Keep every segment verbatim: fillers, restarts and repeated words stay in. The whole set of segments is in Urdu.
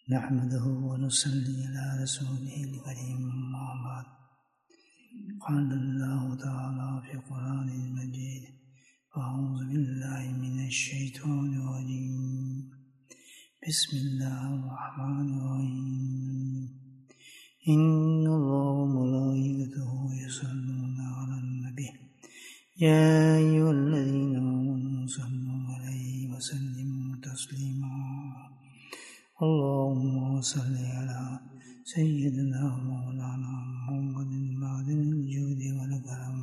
نحمده ونصلي على رسوله الكريم أما بعد قال الله تعالى في القرآن المجيد أعوذ بالله من الشيطان الرجيم بسم الله الرحمن الرحيم إن الله وملائكته يصلون على النبي يا أيها الذين آمنوا صلوا عليه وسلموا تسليما اللهم صل على سيدنا مولانا محمد معدن الجود والكرم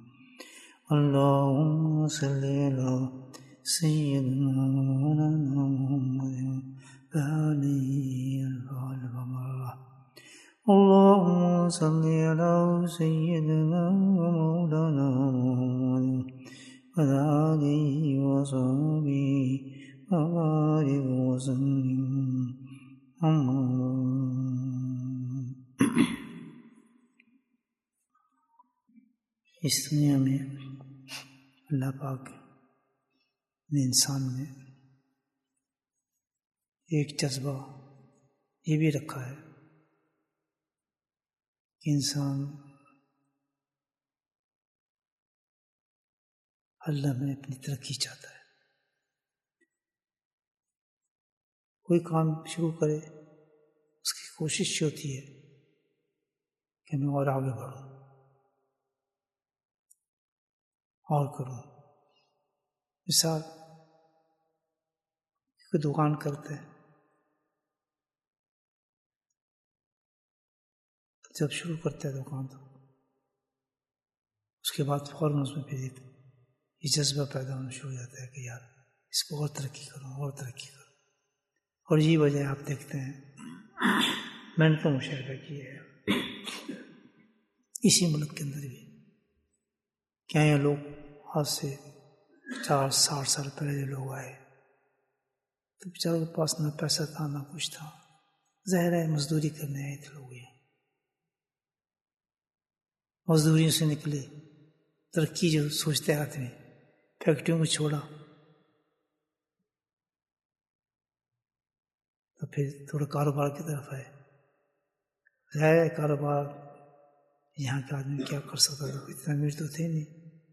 اللهم صل على سيدنا مولانا محمد وآله الفاتح مرة اللهم صل على سيدنا مولانا محمد وآله وصحبه وبارك وسلم أما اس دنیا میں اللہ پاک نے انسان میں ایک جذبہ یہ بھی رکھا ہے کہ انسان اللہ میں اپنی ترقی چاہتا ہے. کوئی کام شروع کرے اس کی کوشش ہوتی ہے کہ میں اور آگے بڑھوں اور کروں. مثال کوئی دکان کرتا ہے، جب شروع کرتا ہے دکان تو اس کے بعد فوراً اس میں پھر یہ جذبہ پیدا ہونا شروع ہو جاتا ہے کہ یار اس کو اور ترقی کروں اور ترقی کروں. اور یہ وجہ آپ دیکھتے ہیں میں نے تو مشاہدہ کیا ہے اسی ملک کے اندر بھی کیا یہ لوگ آج سے چار ساٹھ سال پہلے جو لوگ آئے تو بیچاروں کے پاس نہ پیسہ تھا نہ کچھ تھا، ظاہر ہے مزدوری کرنے آئے تھے لوگ. یہ مزدوریوں سے نکلے، ترقی جو سوچتے آدمی فیکٹریوں کو چھوڑا تو پھر تھوڑا کاروبار کی طرف آئے. ظاہر ہے کاروبار یہاں کے آدمی کیا کر سکتا تھا، اتنا امیر تو تھے نہیں.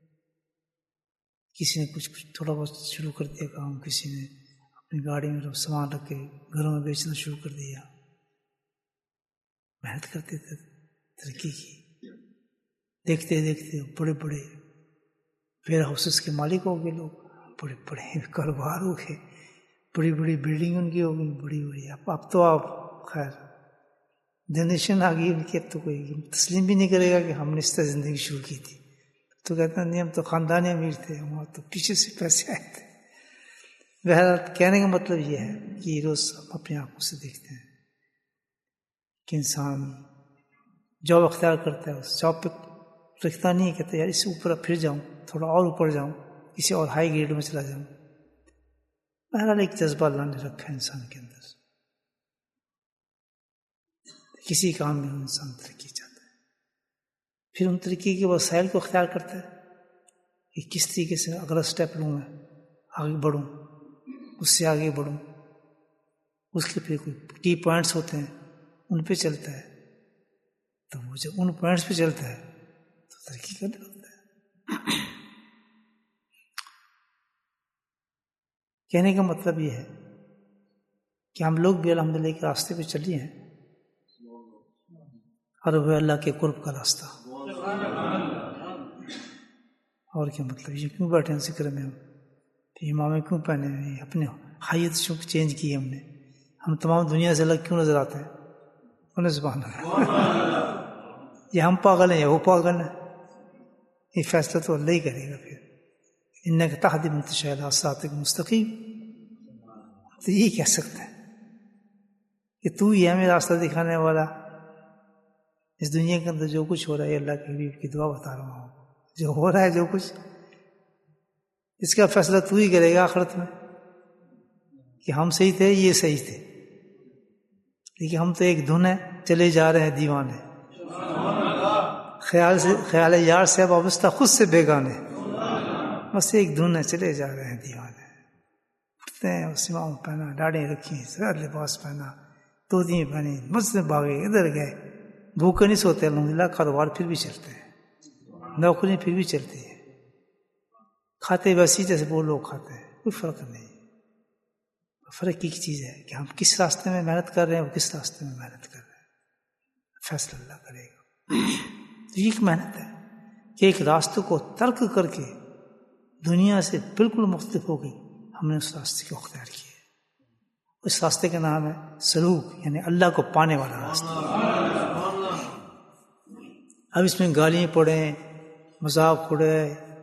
کسی نے کچھ کچھ تھوڑا بہت شروع کر دیا کام، کسی نے اپنی گاڑی میں سامان رکھ کے گھروں میں بیچنا شروع کر دیا. محنت کرتے تھے، ترقی کی. دیکھتے دیکھتے بڑے بڑے ویئر ہاؤسز کے مالک ہو گئے لوگ، بڑے بڑے کاروبار ہو گئے، بڑی بڑی بلڈنگ ان کی ہو گئی بڑی بڑی. اب اب تو آپ خیر جنریشن آ گئی ان کی، اب تو کوئی تسلیم بھی نہیں کرے گا کہ ہم نے اس طرح زندگی شروع کی تھی. تو کہتے ہیں نہیں ہم تو خاندانی امیر تھے، وہاں تو پیچھے سے پیسے آئے تھے. بہرحال کہنے کا مطلب یہ ہے کہ روز ہم اپنے آنکھوں سے دیکھتے ہیں کہ انسان جاب اختیار کرتا ہے، اس جاب پہ رکھتا نہیں ہے، کہتا ہے یار اس سے اوپر پھر جاؤں، تھوڑا اور اوپر جاؤں، کسی اور ہائی گریڈ میں چلا جاؤں. بہرحال ایک جذبہ اللہ نے رکھا ہے انسان کے اندر، کسی کام میں انسان ترقی چاہتا ہے. پھر ان ترقی کے وسائل کو اختیار کرتا ہے کہ کس طریقے سے اگلا اسٹیپ لوں میں، آگے بڑھوں، اس سے آگے بڑھوں. اس کے پھر کوئی کی پوائنٹس ہوتے ہیں ان پہ چلتا ہے، تو وہ جب ان پوائنٹس پہ چلتا ہے تو ترقی کرنے لگتا ہے. کہنے کا مطلب یہ ہے کہ ہم لوگ بھی الحمدللہ کے راستے پہ چلی ہیں، اور وہ اللہ کے قرب کا راستہ. اور کیا مطلب یہ کیوں بیٹھے ہیں ذکر میں، ہم امامیں کیوں پہنے ہیں، اپنے حیت شوق چینج کی ہم نے. ہم تمام دنیا سے الگ کیوں نظر آتے ہیں؟ انہیں زبان ہے یہ ہم پاگل ہیں یا وہ پاگل ہیں، یہ فیصلہ تو اللہ ہی کرے گا. پھر انک تہدی من تشاء الی صراط مستقیم، تو یہ کہہ سکتے ہیں کہ تو ہی ہمیں راستہ دکھانے والا. اس دنیا کے اندر جو کچھ ہو رہا ہے اللہ کے حبیب کی دعا بتا رہا ہوں، جو ہو رہا ہے جو کچھ اس کا فیصلہ تو ہی کرے گا آخرت میں کہ ہم صحیح تھے یہ صحیح تھے. لیکن ہم تو ایک دھن ہے، چلے جا رہے ہیں دیوانے، خیال سے خیال یار سے وابستہ خود سے بیگانے، بس ایک دھن ہے چلے جا رہے ہیں دیوانے. اٹھتے ہیں سیماؤں پہنا، ڈاڑیں رکھی، سر لباس پہنا، دو دن بنی مجھ سے بھاگے ادھر گئے. بھوکے نہیں سوتے الحمد للہ, کاروبار پھر بھی چلتے ہیں, نوکری پھر بھی چلتی ہے, کھاتے ویسی جیسے وہ لوگ کھاتے ہیں, کوئی فرق نہیں. فرق ایک چیز ہے کہ ہم کس راستے میں محنت کر رہے ہیں, وہ کس راستے میں محنت کر رہے ہیں, فیصلہ اللہ کرے گا. تو یہ ایک محنت ہے کہ ایک راستے کو ترک کر کے دنیا سے بالکل مختلف ہو گئی, ہم نے اس راستے کو اختیار کیا. اس راستے کا نام ہے سلوک, یعنی اللہ کو پانے والا راستہ. اب اس میں گالیاں پڑیں, مذاق اڑے,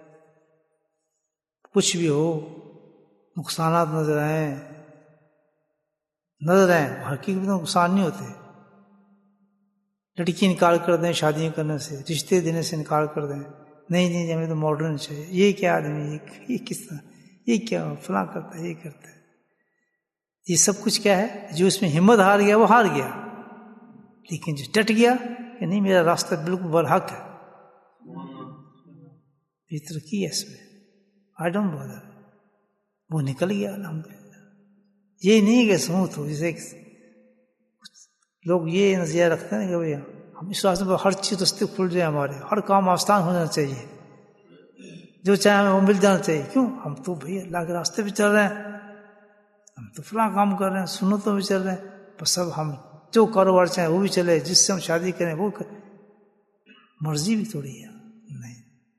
کچھ بھی ہو, نقصانات نظر آئیں نظر آئیں حقیقت میں نقصان نہیں ہوتے. لڑکی انکار کر دیں شادیاں کرنے سے, رشتے دینے سے انکار کر دیں, نہیں نہیں ہمیں تو ماڈرن چاہیے, یہ کیا آدمی, یہ کس طرح, یہ کیا فلاں کرتا ہے, یہ کرتا ہے. یہ سب کچھ کیا ہے, جو اس میں ہمت ہار گیا وہ ہار گیا, لیکن جو ڈٹ گیا کہ نہیں میرا راستہ بالکل برحق ہے, یہ ترقی ہے اس میں, آئی ڈونٹ بادر, وہ نکل گیا الحمدللہ. یہ نہیں کہ سموتھ ہو, جیسے لوگ یہ نظریہ رکھتے ہیں کہ بھائی ہم اس راستے پر ہر چیز رستے کھل جائے, ہمارے ہر کام آسان ہونا چاہیے, جو چاہے ہمیں وہ مل جانا چاہیے. کیوں, ہم تو بھائی اللہ کے راستے پہ چل رہے ہیں, ہم تو فلاں کام کر رہے ہیں, سنتوں بھی چل رہے ہیں, بس اب ہم جو کاروبار چاہیں وہ بھی چلے, جس سے ہم شادی کریں وہ کریں. مرضی بھی تھوڑی ہے نہیں.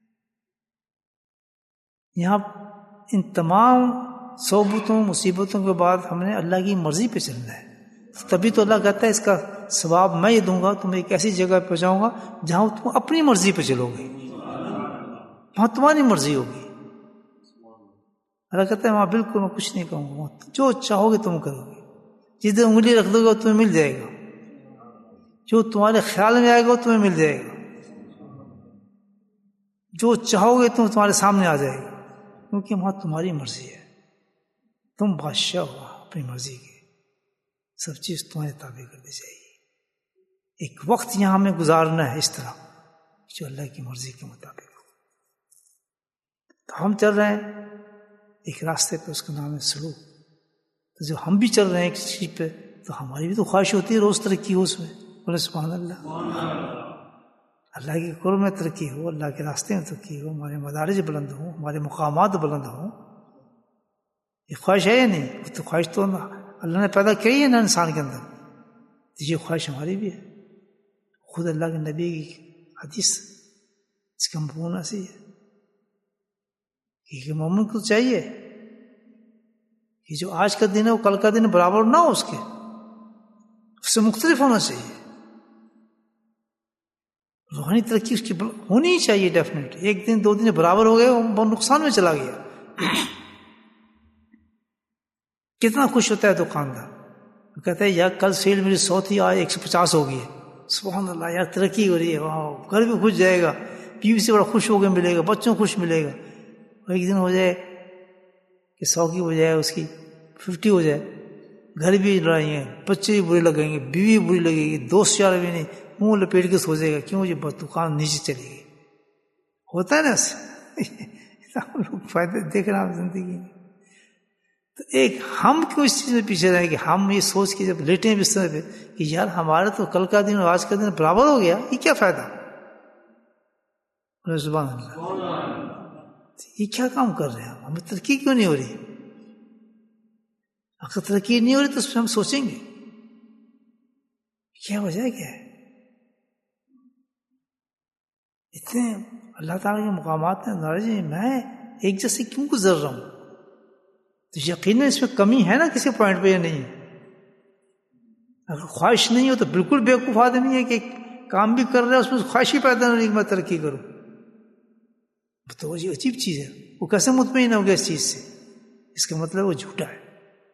یہاں ان تمام صعوبتوں مصیبتوں کے بعد ہم نے اللہ کی مرضی پہ چلنا ہے. تبھی تو اللہ کہتا ہے اس کا ثواب میں یہ دوں گا, تم ایک ایسی جگہ پہ جاؤں گا جہاں تم اپنی مرضی پہ چلو گے, وہاں تمہاری مرضی ہوگی. اللہ کہتا ہے وہاں بالکل میں کچھ نہیں کہوں گا, جو چاہو گے تم کرو گے, جدھر انگلی رکھ دو گے تمہیں مل جائے گا, جو تمہارے خیال میں آئے گا تمہیں مل جائے گا, جو چاہو گے تم تمہارے سامنے آ جائے گا, کیونکہ وہاں تمہاری مرضی ہے, تم بادشاہ ہو اپنی مرضی کے, سب چیز تمہارے تابع کر دی جائے گی. ایک وقت یہاں ہمیں گزارنا ہے اس طرح جو اللہ کی مرضی کے مطابق ہو. تو ہم چل رہے ہیں ایک راستے پہ, اس کا نام ہے سلوک. تو جو ہم بھی چل رہے ہیں ایک چیز پہ, تو ہماری بھی تو خواہش ہوتی ہے روز ترقی ہو اس میں. بولے سبحان اللہ, اللہ کے قرب میں ترقی ہو, اللہ کے راستے میں ترقی ہو, ہمارے مدارج بلند ہوں, ہمارے مقامات بلند ہوں. یہ خواہش ہے یا نہیں؟ وہ تو خواہش تو اللہ نے پیدا کی ہے نا انسان کے اندر, یہ خواہش ہماری بھی ہے. خود اللہ کے نبی کی حدیث اس کا مفہوم ایسی ہے کہ مومن کو چاہیے کہ جو آج کا دن ہے وہ کل کا دن برابر نہ ہو, اس کے اس سے مختلف ہونا چاہیے. روحانی ترقی اس کی ہونی ہی چاہیے ڈیفینیٹ. ایک دن دو دن برابر ہو گئے وہ بہت نقصان میں چلا گیا. کتنا خوش ہوتا ہے دکاندار, وہ کہتا ہے یار کل سیل میری سو تھی, آج ایک سو پچاس ہو گئی ہے, سبحان اللہ, یار ترقی ہو رہی ہے, واہ, گھر بھی خوش جائے گا, بیوی سے بڑا خوش ہو کے ملے گا, بچوں خوش ملے گا. اور ایک دن ہو جائے کہ سو کی ہو جائے, اس کی ففٹی ہو جائے, گھر بھی لڑائی ہیں, بچے بھی برے لگیں گے, بیوی بری لگے گی, دوست یار بھی نہیں, منہ لپیٹ کے سو جائے گا, کیوں یہ دکان نیچے چلی گئی. ہوتا ہے نا ایسے لوگ فائدے دیکھ رہے ہیں زندگی میں. تو ایک ہم کیوں اس چیز میں پیچھے رہیں کہ ہم یہ سوچ کے جب لیٹیں بستر پہ کہ یار ہمارا تو کل کا دن اور آج کا دن برابر ہو گیا, یہ کیا فائدہ. سبحان اللہ, یہ کیا کام کر رہے ہیں, ہمیں ترقی کیوں نہیں ہو رہی. اگر ترقی نہیں ہو رہی تو اس پہ ہم سوچیں گے کیا وجہ کیا ہے. اتنے اللہ تعالیٰ کے مقامات ہیں, میں ایک جیسے کیوں گزر رہا ہوں, تو یقیناً اس میں کمی ہے نا کسی پوائنٹ پہ یا نہیں. اگر خواہش نہیں ہو تو بالکل بیوقوف آدمی ہے کہ کام بھی کر رہا ہے اس میں خواہش ہی پیدا نہیں کہ میں ترقی کروں. تو یہ عجیب چیز ہے, وہ کیسے مطمئن ہو گیا اس چیز سے, اس کا مطلب وہ جھوٹا ہے.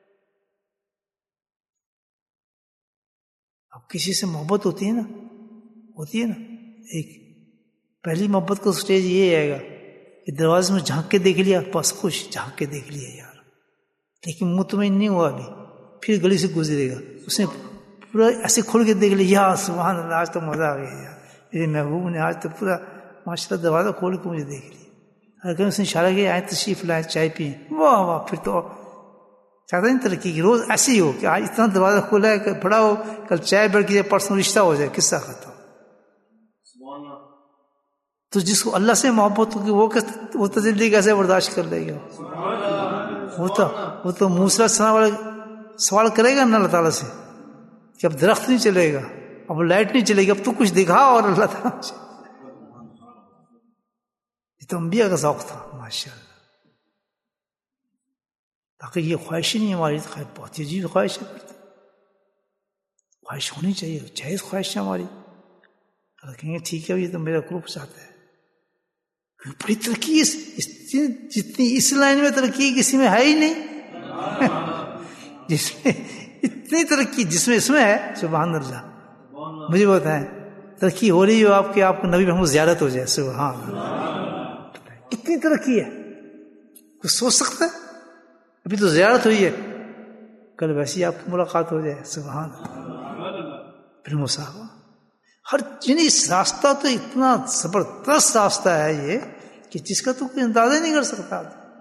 اب کسی سے محبت ہوتی ہے نا, ہوتی ہے نا, ایک پہلی محبت کا سٹیج یہ آئے گا کہ دروازے میں جھانک کے دیکھ لیا, بس خوش, جھانک کے دیکھ لیا یار, لیکن مطمئن نہیں ہوا ابھی. پھر گلی سے گزرے گا, اس نے پورا ایسے کھول کے دیکھ لیا, یار سبحان اللہ, آج تو مزہ آ گیا یار, میرے محبوب نے آج تو پورا ماشاء اللہ دروازہ کھول کے مجھے دیکھ لیا. اگر اس نے اشارہ کیا آئے تشریف لائے چائے پیئیں, واہ واہ, پھر تو چاہتا نہیں ترقی کی روز ایسی ہی ہو کہ آج اتنا دروازہ کھلا ہے کہ بڑا ہو، کل چائے بیٹھ کے پرسوں رشتہ ہو جائے، قصہ ختم. تو جس کو اللہ سے محبت ہوگی وہ وہ تجلی کیسے برداشت کر لے گا؟ وہ تو وہ تو موسیٰ سنا والا سوال کرے گا نا اللہ تعالیٰ سے کہ اب درخت نہیں چلے گا، اب لائٹ نہیں چلے گی، اب تو کچھ دکھا. اور اللہ تعالیٰ یہ تو انبیاء کا ذوق تھا ماشاء اللہ. تاکہ یہ خواہش نہیں ہماری، بہت عجیب خواہش ہے، خواہش ہونی چاہیے، جائز خواہش ہے ہماری. اگر کہیں گے ٹھیک ہے یہ تو میرا گروپ چاہتا ہے، بڑی ترقی اس جتنی اس لائن میں ترقی کسی میں ہے ہی نہیں جس میں اتنی ترقی جس میں اس میں ہے. سبحان اللہ. مجھے بتائیں ترقی ہو رہی ہو آپ کے، آپ کو نبی محمد زیارت ہو جائے، سبحان اللہ، کتنی ترقی ہے، کچھ سوچ سکتا ہے؟ ابھی تو زیارت ہوئی ہے، کل ویسی آپ کی ملاقات ہو جائے، سبحان اللہ. پھر مصاحبہ ہر چیز. راستہ تو اتنا زبردست راستہ ہے یہ کہ جس کا تو کوئی اندازہ نہیں کر سکتا.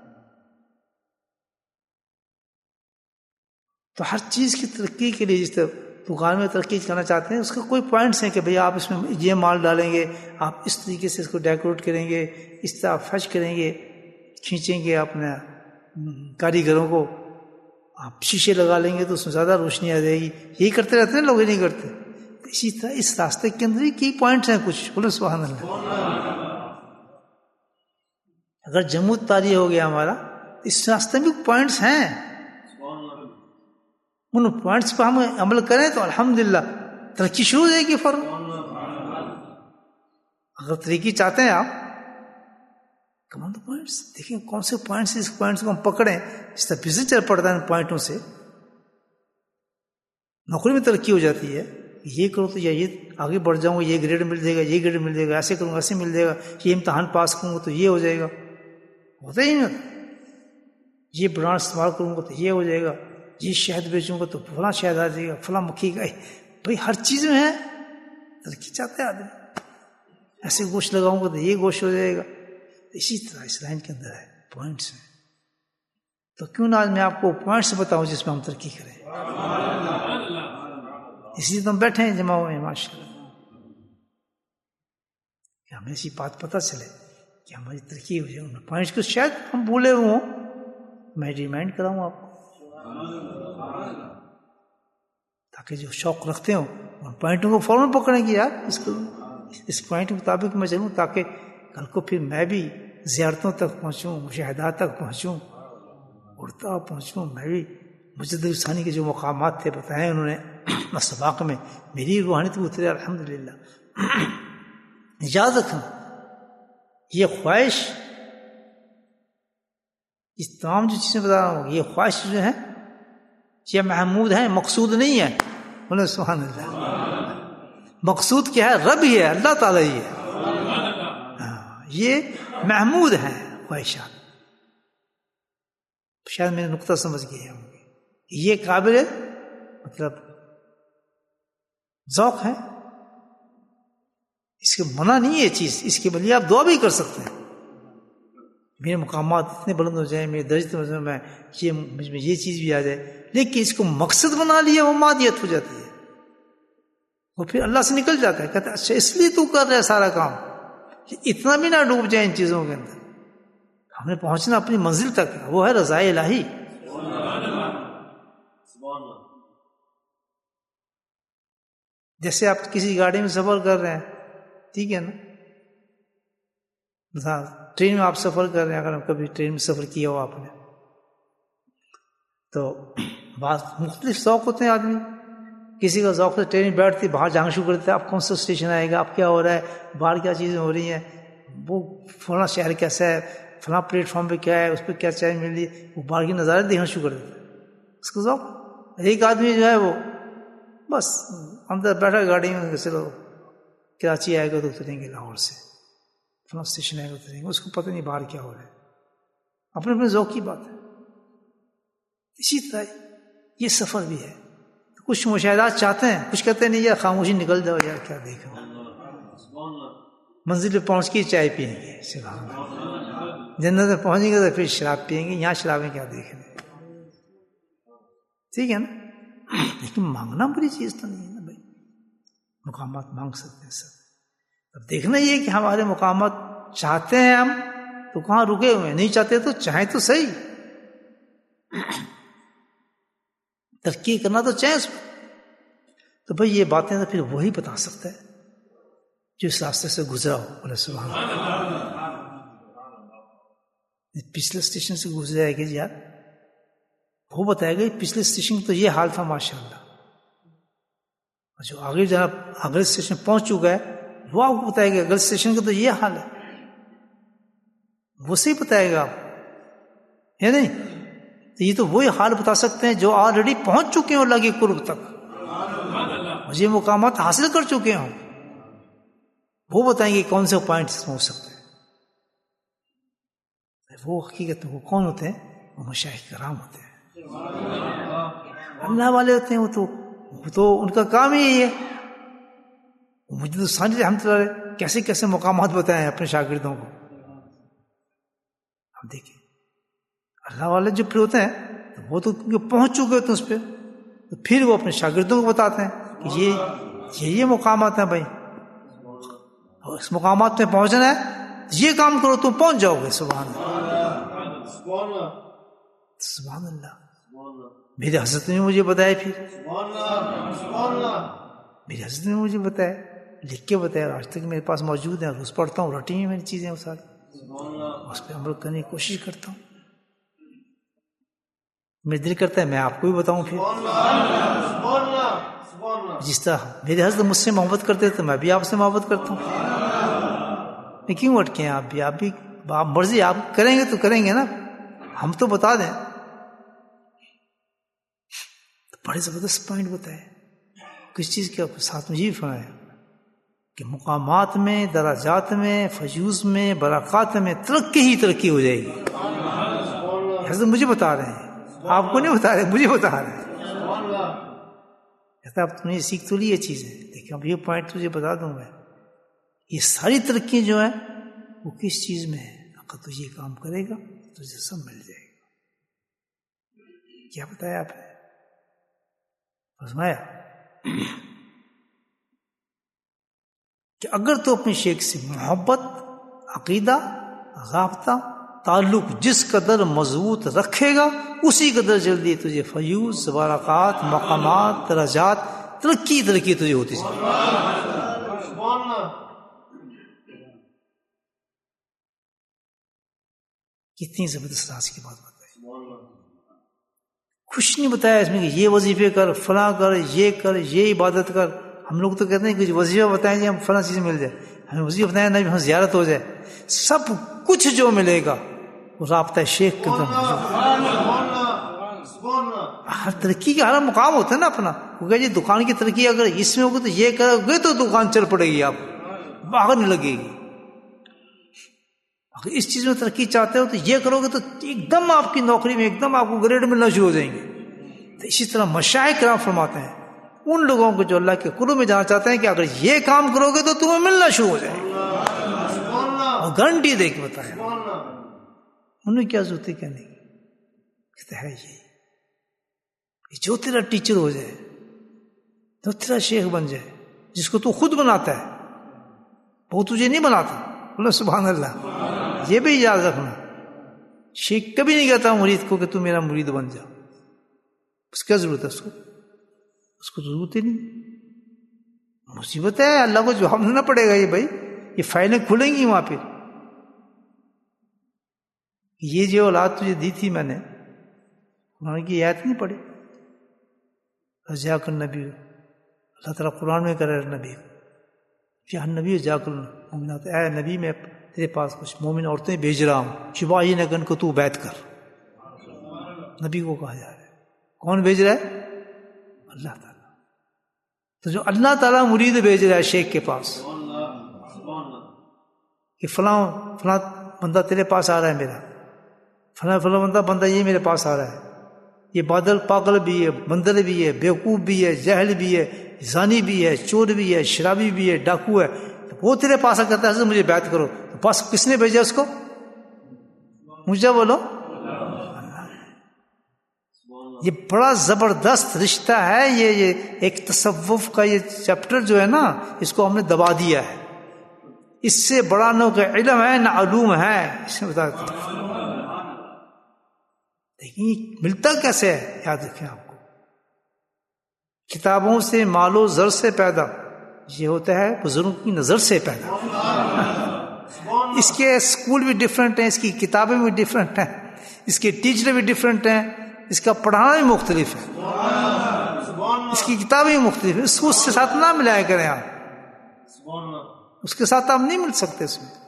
تو ہر چیز کی ترقی کے لیے، جس طرح دکان میں ترقی کرنا چاہتے ہیں، اس کے کوئی پوائنٹس ہیں کہ بھئی آپ اس میں یہ مال ڈالیں گے، آپ اس طریقے سے اس کو ڈیکوریٹ کریں گے، اس طرح فش کریں گے، کھینچیں گے اپنے کاریگروں کو، آپ شیشے لگا لیں گے تو اس میں زیادہ روشنی آ جائے گی. یہی کرتے رہتے ہیں لوگ، ہی نہیں کرتے. اسی طرح اس راستے کے اندر ہی کی پوائنٹس ہیں کچھ. بولو سبحان اللہ. اگر جمود تاری ہو گیا ہمارا، اس راستے میں پوائنٹس ہیں، ان پوائنٹس پہ ہم عمل کریں تو الحمدللہ ترقی شروع ہو جائے گی فوراً. اگر ترقی چاہتے ہیں آپ، کمان تو پوائنٹس دیکھیں کون سے پوائنٹس، اس پوائنٹس کو ہم پکڑیں. اس طرح بزنس چل پڑتا ہے ان پوائنٹوں سے. نوکری میں ترقی ہو جاتی ہے، یہ کرو تو یہ آگے بڑھ جاؤں گا، یہ گریڈ مل جائے گا، یہ گریڈ مل جائے گا، ایسے کروں گا ایسے مل جائے گا، یہ امتحان پاس کروں گا تو یہ ہو جائے گا. ہوتا ہی نہیں. یہ برانڈ استعمال کروں گا تو یہ ہو جائے گا، یہ شہد بیچوں گا تو فلاں شہد آ جائے گا، فلاں مکھی کا. بھائی ہر چیز میں ہے ترقی چاہتے ہیں آدمی. ایسے گوشت لگاؤں گا تو یہ گوشت ہو جائے گا. اسی طرح اس لائن کے اندر ہے پوائنٹس ہیں. تو کیوں نہ آج میں آپ کو پوائنٹس بتاؤں جس میں ہم ترقی کریں. اسی لیے تو ہم بیٹھے ہیں جمع ہوئے ہیں ماشاء اللہ، کہ ہمیں ایسی بات پتہ چلے کہ ہماری ترقی ہو جائے. ان پوائنٹس کو شاید ہم بھولے ہوئے ہوں، میں ریمائنڈ کراؤں آپ کو، تاکہ جو شوق رکھتے ہوں ان پوائنٹوں کو فوراً پکڑیں گے. یار اس کو اس پوائنٹ کے مطابق میں چلوں، تاکہ کل کو پھر میں بھی زیارتوں تک پہنچوں، مشاہدات تک پہنچوں، اڑتا پہنچوں. میں بھی مجدد ثانی کے جو مقامات تھے بتائے انہوں نے مسباق میں، میری روحانیت میں اترے الحمدللہ. یاد رکھنا یہ خواہش، اس تمام جو چیزیں بتا رہا ہوں، یہ خواہش جو ہے یہ محمود ہے، مقصود نہیں ہے. بولے سبحان اللہ. مقصود کیا ہے؟ رب ہی ہے، اللہ تعالیٰ ہی ہے. یہ محمود ہے خواہشات. شاید میں نے نقطہ سمجھ گیا ہوں. یہ قابل مطلب ذوق ہے، اس کے منع نہیں ہے چیز، اس کے بلیے آپ دعا بھی کر سکتے ہیں. میرے مقامات اتنے بلند ہو جائیں، میرے درجے میں یہ مجھ میں یہ چیز بھی آ جائے، لیکن اس کو مقصد بنا لیا وہ مادیت ہو جاتی ہے. وہ پھر اللہ سے نکل جاتا ہے. کہتا ہے اچھا اس لیے تو کر رہا ہے سارا کام. اتنا بھی نہ ڈوب جائے ان چیزوں کے اندر. ہم نے پہنچنا اپنی منزل تک، وہ ہے رضائے الہی. جیسے آپ کسی گاڑی میں سفر کر رہے ہیں، ٹھیک ہے نا، مثلا ٹرین میں آپ سفر کر رہے ہیں، اگر کبھی ٹرین میں سفر کیا ہو آپ نے، تو بعض مختلف ذوق ہوتے ہیں آدمی. کسی کا ذوق سے ٹرین بیٹھتی باہر جھانک شروع کرتے ہیں، اب کون سا اسٹیشن آئے گا، اب کیا ہو رہا ہے، باہر کیا چیزیں ہو رہی ہیں، وہ فلاں شہر کیسا ہے، فلاں پلیٹ فارم پہ کیا ہے، اس پہ کیا چائے مل رہی ہے، وہ باہر کے نظارے دیکھنا شروع کر دیتا ہے. اس کا ذوق. ایک آدمی جو ہے وہ بس اندر بیٹھا گاڑی میں، چلو کراچی آئے گا تو اتریں گے، لاہور سے فلاں اسٹیشن آئے گا اتریں گے، اس کو پتہ نہیں باہر کیا ہو رہا ہے. اپنے اپنے ذوق کی بات ہے. اسی طرح یہ سفر بھی ہے. کچھ مشاہدات چاہتے ہیں، کچھ کہتے ہیں نہیں یار خاموشی نکل جاؤ یار، کیا دیکھو، منزل پہ پہنچ کے چائے پئیں گے. جنت میں پہنچیں گے تو پھر شراب پئیں گے، یہاں شرابیں کیا دیکھیں. ٹھیک ہے نا، لیکن مانگنا بری چیز تو نہیں ہے نا بھائی، مقامات مانگ سکتے ہیں سب. اب دیکھنا یہ کہ ہمارے مقامات چاہتے ہیں ہم تو کہاں رکے ہوئے ہیں، نہیں چاہتے تو چاہیں تو صحیح، ترقی کرنا تو چاہیں اس میں. تو بھائی یہ باتیں تو پھر وہی بتا سکتا ہے جو اس راستے سے گزرا ہو. بولے سبحان اللہ. پچھلے اسٹیشن سے گزرا ہے کہ یار وہ بتائے گا پچھلے اسٹیشن تو یہ حال تھا ماشاء اللہ، اور جو آگے جناب اگلے اسٹیشن پہنچ چکا ہے وہ آپ کو بتائے گا اگلے اسٹیشن کا تو یہ حال ہے، وہ صحیح بتائے گا آپ، ہے نہیں؟ تو یہ تو وہی حال بتا سکتے ہیں جو آلریڈی پہنچ چکے ہیں اللہ کے قرب تک، مجھے مقامات حاصل کر چکے ہوں، وہ بتائیں گے کون سے پوائنٹس ہو سکتے ہیں. وہ حقیقت وہ کون ہوتے ہیں؟ وہ مشائخ کرام ہوتے ہیں، اللہ والے ہوتے ہیں. وہ تو وہ تو ان کا کام ہی یہی ہے. مجھے تو ثانی رحمۃ اللہ علیہ کیسے کیسے مقامات بتائے ہیں اپنے شاگردوں کو. ہم دیکھیں اللہ والے جو پھر ہوتے ہیں وہ تو کیونکہ پہنچ چکے ہوتے ہیں اس پہ، تو پھر وہ اپنے شاگردوں کو بتاتے ہیں کہ یہ یہ یہ مقامات ہیں بھائی، اور اس مقامات میں پہنچنا ہے یہ کام کرو تم پہنچ جاؤ گے. سبحان اللہ سبحان اللہ. میرے حضرت نے مجھے بتایا، پھر میرے حضرت نے مجھے بتایا، لکھ کے بتایا، آج تک میرے پاس موجود ہیں، روز پڑھتا ہوں، رٹی ہیں میری چیزیں وہ ساری، اس پہ عمل کرنے کی کوشش کرتا ہوں. میرے دل کرتا ہے میں آپ کو بھی بتاؤں، پھر جس طرح میرے حضرت مجھ سے محبت کرتے تھے میں بھی آپ سے محبت کرتا ہوں. میں کیوں اٹکے ہیں؟ آپ بھی آپ بھی آپ مرضی آپ کریں گے تو کریں گے نا، ہم تو بتا دیں. بڑے زبردست پوائنٹ بتائے، کس چیز کے ساتھ میں یہ فرمایا کہ مقامات میں، درجات میں، فیوز میں، برکات میں ترقی ہی ترقی ہو جائے گی. حضرت مجھے بتا رہے ہیں، آپ کو نہیں بتا رہے، مجھے بتا رہے ہیں. کہتا اب تم نے سیکھ تو لی یہ چیزیں، لیکن اب یہ پوائنٹ تجھے بتا دوں میں، یہ ساری ترقی جو ہے وہ کس چیز میں ہے؟ اگر تو یہ کام کرے گا تجھے سب مل جائے گا. کیا بتایا آپ نے؟ فرمایا کہ اگر تو اپنے شیخ سے محبت، عقیدہ، رابطہ، تعلق جس قدر مضبوط رکھے گا اسی قدر جلدی تجھے فیوز، برکات، مقامات، درجات، ترقی ترقی تجھے ہوتی جائے. کتنی زبردست راز کی بات بتائی. کچھ نہیں بتایا اس میں کہ یہ وظیفے کر، فلاں کر، یہ کر، یہ عبادت کر. ہم لوگ تو کہتے ہیں کہ وظیفہ بتائیں گے ہم فلاں چیز مل جائے، ہمیں وظیفہ بتائیں نہ ہم زیارت ہو جائے. سب کچھ جو ملے گا وہ رابطہ شیخ کے اندر موجود. ہر ترقی کا ہر مقام ہوتا ہے نا اپنا. وہ کہ جی دکان کی ترقی اگر اس میں ہوگی تو یہ کرو گے تو دکان چل پڑے گی، آپ باہر نہیں لگے گی. اگر اس چیز میں ترقی چاہتے ہو تو یہ کرو گے تو ایک دم آپ کی نوکری میں ایک دم آپ کو گریڈ ملنا شروع ہو جائیں گے. تو اسی طرح مشائخ کرام فرماتے ہیں ان لوگوں کو جو اللہ کے قرب میں جانا چاہتے ہیں کہ اگر یہ کام کرو گے تو تمہیں ملنا شروع ہو جائے گا، اور گارنٹی دے کے بتایا. انہیں کیا ضرورت ہے کہنے کی، کہتا ہے یہ جو تیرا ٹیچر ہو جائے، جو تیرا شیخ بن جائے، جس کو تو خود بناتا ہے، وہ تجھے نہیں بناتا. بولو سبحان اللہ. یہ بھی یاد رکھنا، شیخ کبھی نہیں کہتا مرید کو کہ تو میرا مرید بن جا. اس کا ضرورت ہے اس کو اس کو ضرورت ہی نہیں. مصیبت ہے، اللہ کو جواب دینا پڑے گا. یہ بھائی یہ فائلیں کھلیں گی وہاں پہ. یہ جو اولاد تجھے دی تھی میں نے، انہوں نے کی آیت نہیں پڑھی، جا کر نبی، اللہ تعالیٰ قرآن میں کرے نبی کیا نبی جا کر مومنات، اے نبی میں تیرے پاس کچھ مومن عورتیں بھیج رہا ہوں، شبہ یہ نہ کو تو بیعت کر. نبی کو کہا جا رہا ہے. کون بھیج رہا ہے؟ اللہ تعالیٰ. تو جو اللہ تعالیٰ مرید بھیج رہا ہے شیخ کے پاس کہ فلاں فلاں بندہ تیرے پاس آ رہا ہے، میرا فلاں فلاں بندہ بندہ یہ میرے پاس آ رہا ہے، یہ بادل پاگل بھی ہے، بندر بھی ہے، بیوقوف بھی ہے، جاہل بھی ہے، زانی بھی ہے، چور بھی ہے، شرابی بھی ہے، ڈاکو ہے، وہ تیرے پاس آ کہتا ہے حضرت مجھے بیعت کرو. تو پاس کس نے بھیجا اس کو؟ مجھے بولو. یہ بڑا زبردست رشتہ ہے. یہ یہ ایک تصوف کا یہ چیپٹر جو ہے نا اس کو ہم نے دبا دیا ہے. اس سے بڑا نہ کوئی علم ہے نہ علوم ہے. اس میں بتا لیکن یہ ملتا کیسے ہے؟ یاد رکھیں آپ کو کتابوں سے مال و زر سے پیدا یہ ہوتا ہے بزرگوں کی نظر سے پیدا. اس کے اسکول بھی ڈفرینٹ ہیں, اس کی کتابیں بھی ڈفرینٹ ہیں, اس کے ٹیچر بھی ڈفرینٹ ہیں, اس کا پڑھانا بھی مختلف ہے, اس کی کتابیں بھی مختلف ہیں. اس کو اس کے ساتھ نہ ملایا کریں آپ, اس کے ساتھ آپ نہیں مل سکتے. اس میں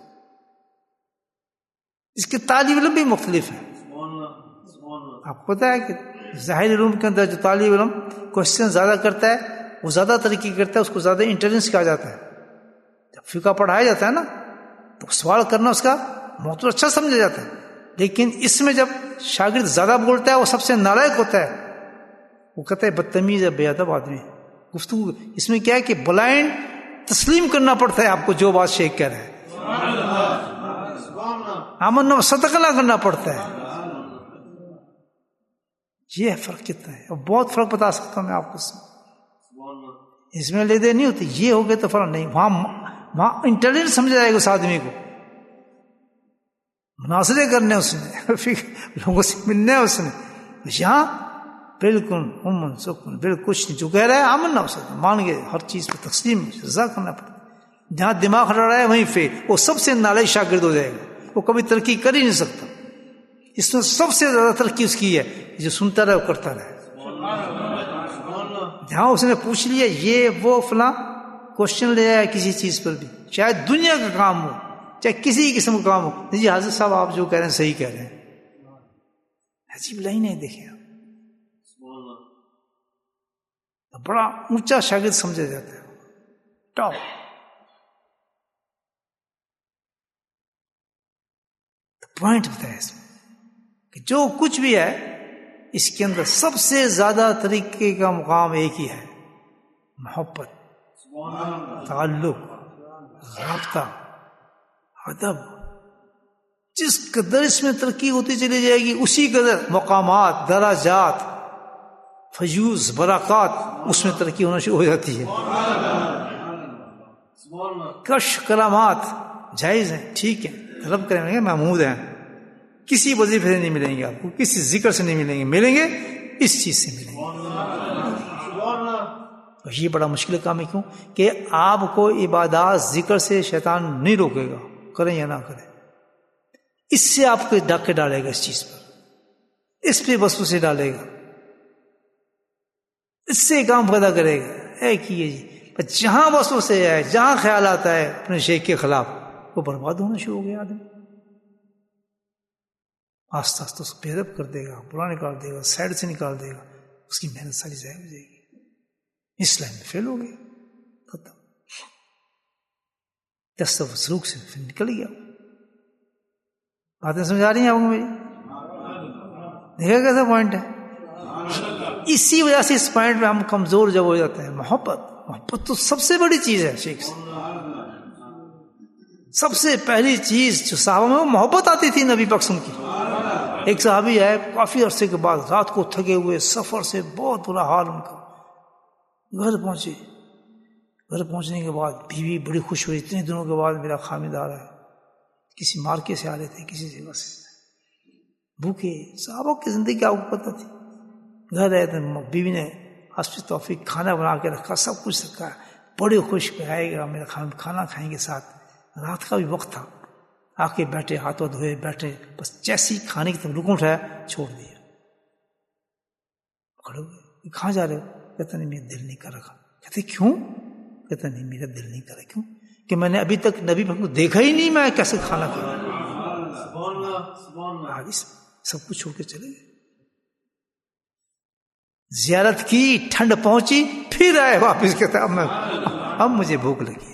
اس کے طالب علم بھی مختلف ہیں. آپ کو پتا ہے کہ ظاہر علوم کے اندر جو طالب علم کوشچن زیادہ کرتا ہے وہ زیادہ ترقی کرتا ہے, اس کو زیادہ انٹیلیجنس کہا جاتا ہے. جب فقہ پڑھایا جاتا ہے نا تو سوال کرنا اس کا بہت اچھا سمجھا جاتا ہے. لیکن اس میں جب شاگرد زیادہ بولتا ہے وہ سب سے نالائق ہوتا ہے, وہ کہتا ہے بدتمیز ہے, بے ادب آدمی. گفتگو اس میں کیا ہے کہ بلائنڈ تسلیم کرنا پڑتا ہے آپ کو جو بات شیخ کہہ رہے ہیں, امن و صدقہ نہ کرنا پڑتا ہے. یہ فرق کتنا ہے, اور بہت فرق بتا سکتا ہوں میں آپ کو. اس میں لے دے نہیں ہوتی, یہ ہو گئے تو فرق نہیں. وہاں وہاں انٹیلیجنس سمجھا جائے گا اس آدمی کو, مناظرے کرنے اس نے, لوگوں سے ملنے اس نے. یہاں بالکل امن سکون بالکل کچھ نہیں, جو کہہ رہا ہے امن نہ ہو سکتا, مان گئے ہر چیز پہ تقسیم رضا کرنا پڑتا. جہاں دماغ لڑ رہا ہے وہیں فیل, وہ سب سے نالائق شاگرد ہو جائے گا, وہ کبھی ترقی کر ہی نہیں سکتا. اس میں سب سے زیادہ ترقی اس کی ہے جو سنتا رہے وہ کرتا رہے. جہاں اس نے پوچھ لیا یہ وہ فلاں کوشچن لے آیا کسی چیز پر بھی, شاید دنیا کا کام ہو چاہے کسی قسم کا کام ہو, جی حاضر صاحب آپ جو کہہ رہے ہیں صحیح کہہ رہے ہیں. عجیب لائن ہے, دیکھیں آپ بڑا اونچا شاگرد سمجھا جاتا ہے, ٹاپ. پوائنٹ بتایا اس میں کہ جو کچھ بھی ہے اس کے اندر سب سے زیادہ طریقے کا مقام ایک ہی ہے, محبت, تعلق, رابطہ, ادب. جس قدر اس میں ترقی ہوتی چلی جائے گی اسی قدر مقامات, درجات, فیوز, برکات اس میں ترقی ہونا شروع ہو جاتی ہے. کش کرامات جائز ہیں, ٹھیک ہے, طلب کریں گے, محمود ہیں, کسی وظیفے سے نہیں ملیں گے آپ کو, کسی ذکر سے نہیں ملیں گے, ملیں گے اس چیز سے ملیں گے. یہ بڑا مشکل کام ہے, کیوں کہ آپ کو عبادات ذکر سے شیطان نہیں روکے گا, کریں یا نہ کریں. اس سے آپ کو ڈاکے ڈالے گا, اس چیز پر, اس پہ وسوسے ڈالے گا, اس سے کام پیدا کرے گا. ایک ہی ہے جی, جہاں وسوسے ہے, جہاں خیال آتا ہے اپنے شیخ کے خلاف, وہ برباد ہونا شروع ہو گیا. آدمی آستہ آستہ اس کو بے ادب کر دے گا, برا نکال دے گا, سائڈ سے نکال دے گا, اس کی محنت ساری ضائع ہو جائے گی. اس لائن میں فیل ہو گیا, ختم. دس دفعہ سلوک سے پھر نکل گیا. باتیں سمجھا رہی ہیں آپ کو میری؟ دیکھا کیسا پوائنٹ ہے. اسی وجہ سے اس پوائنٹ میں ہم کمزور جب ہو جاتے ہیں. محبت, محبت تو سب سے بڑی چیز ہے. شیخ سے سب سے پہلی چیز جو صحابہ میں وہ محبت آتی تھی نبی پاک کی. ایک صحابی ہے کافی عرصے کے بعد رات کو تھکے ہوئے سفر سے, بہت برا حال ان کا, گھر پہنچے. گھر پہنچنے کے بعد بیوی بڑی خوش ہوئی, اتنے دنوں کے بعد میرا خامد آ رہا ہے. کسی مارکے سے آ رہے تھے, کسی جگہ سے, بھوکے. صحابہ کی زندگی آپ کو پتہ تھی. گھر آئے تو بیوی نے حسب توفیق کھانا بنا کے رکھا, سب کچھ رکھا, بڑے خوش پہ آئے گا میرا خامد, کھانا کھائیں گے ساتھ. رات کا بھی وقت تھا, آ کے بیٹھے, ہاتھوں دھوئے بیٹھے, بس جیسی کھانے کی طرف رکن اٹھایا چھوڑ دیا. کھڑے ہوئے, کہاں جا رہے ہو؟ کہتا نہیں میرا دل نہیں کر رکھا. کہتے کیوں؟ کہتا نہیں میرا دل نہیں کرا. کیوں؟ کہ میں نے ابھی تک نبی کو دیکھا ہی نہیں, میں کیسے کھانا کھاؤں. سب کچھ چھوڑ کے چلے گئے. زیارت کی, ٹھنڈ پہنچی, پھر آئے واپس. کہتا اب میں اب مجھے بھوک لگی ہے.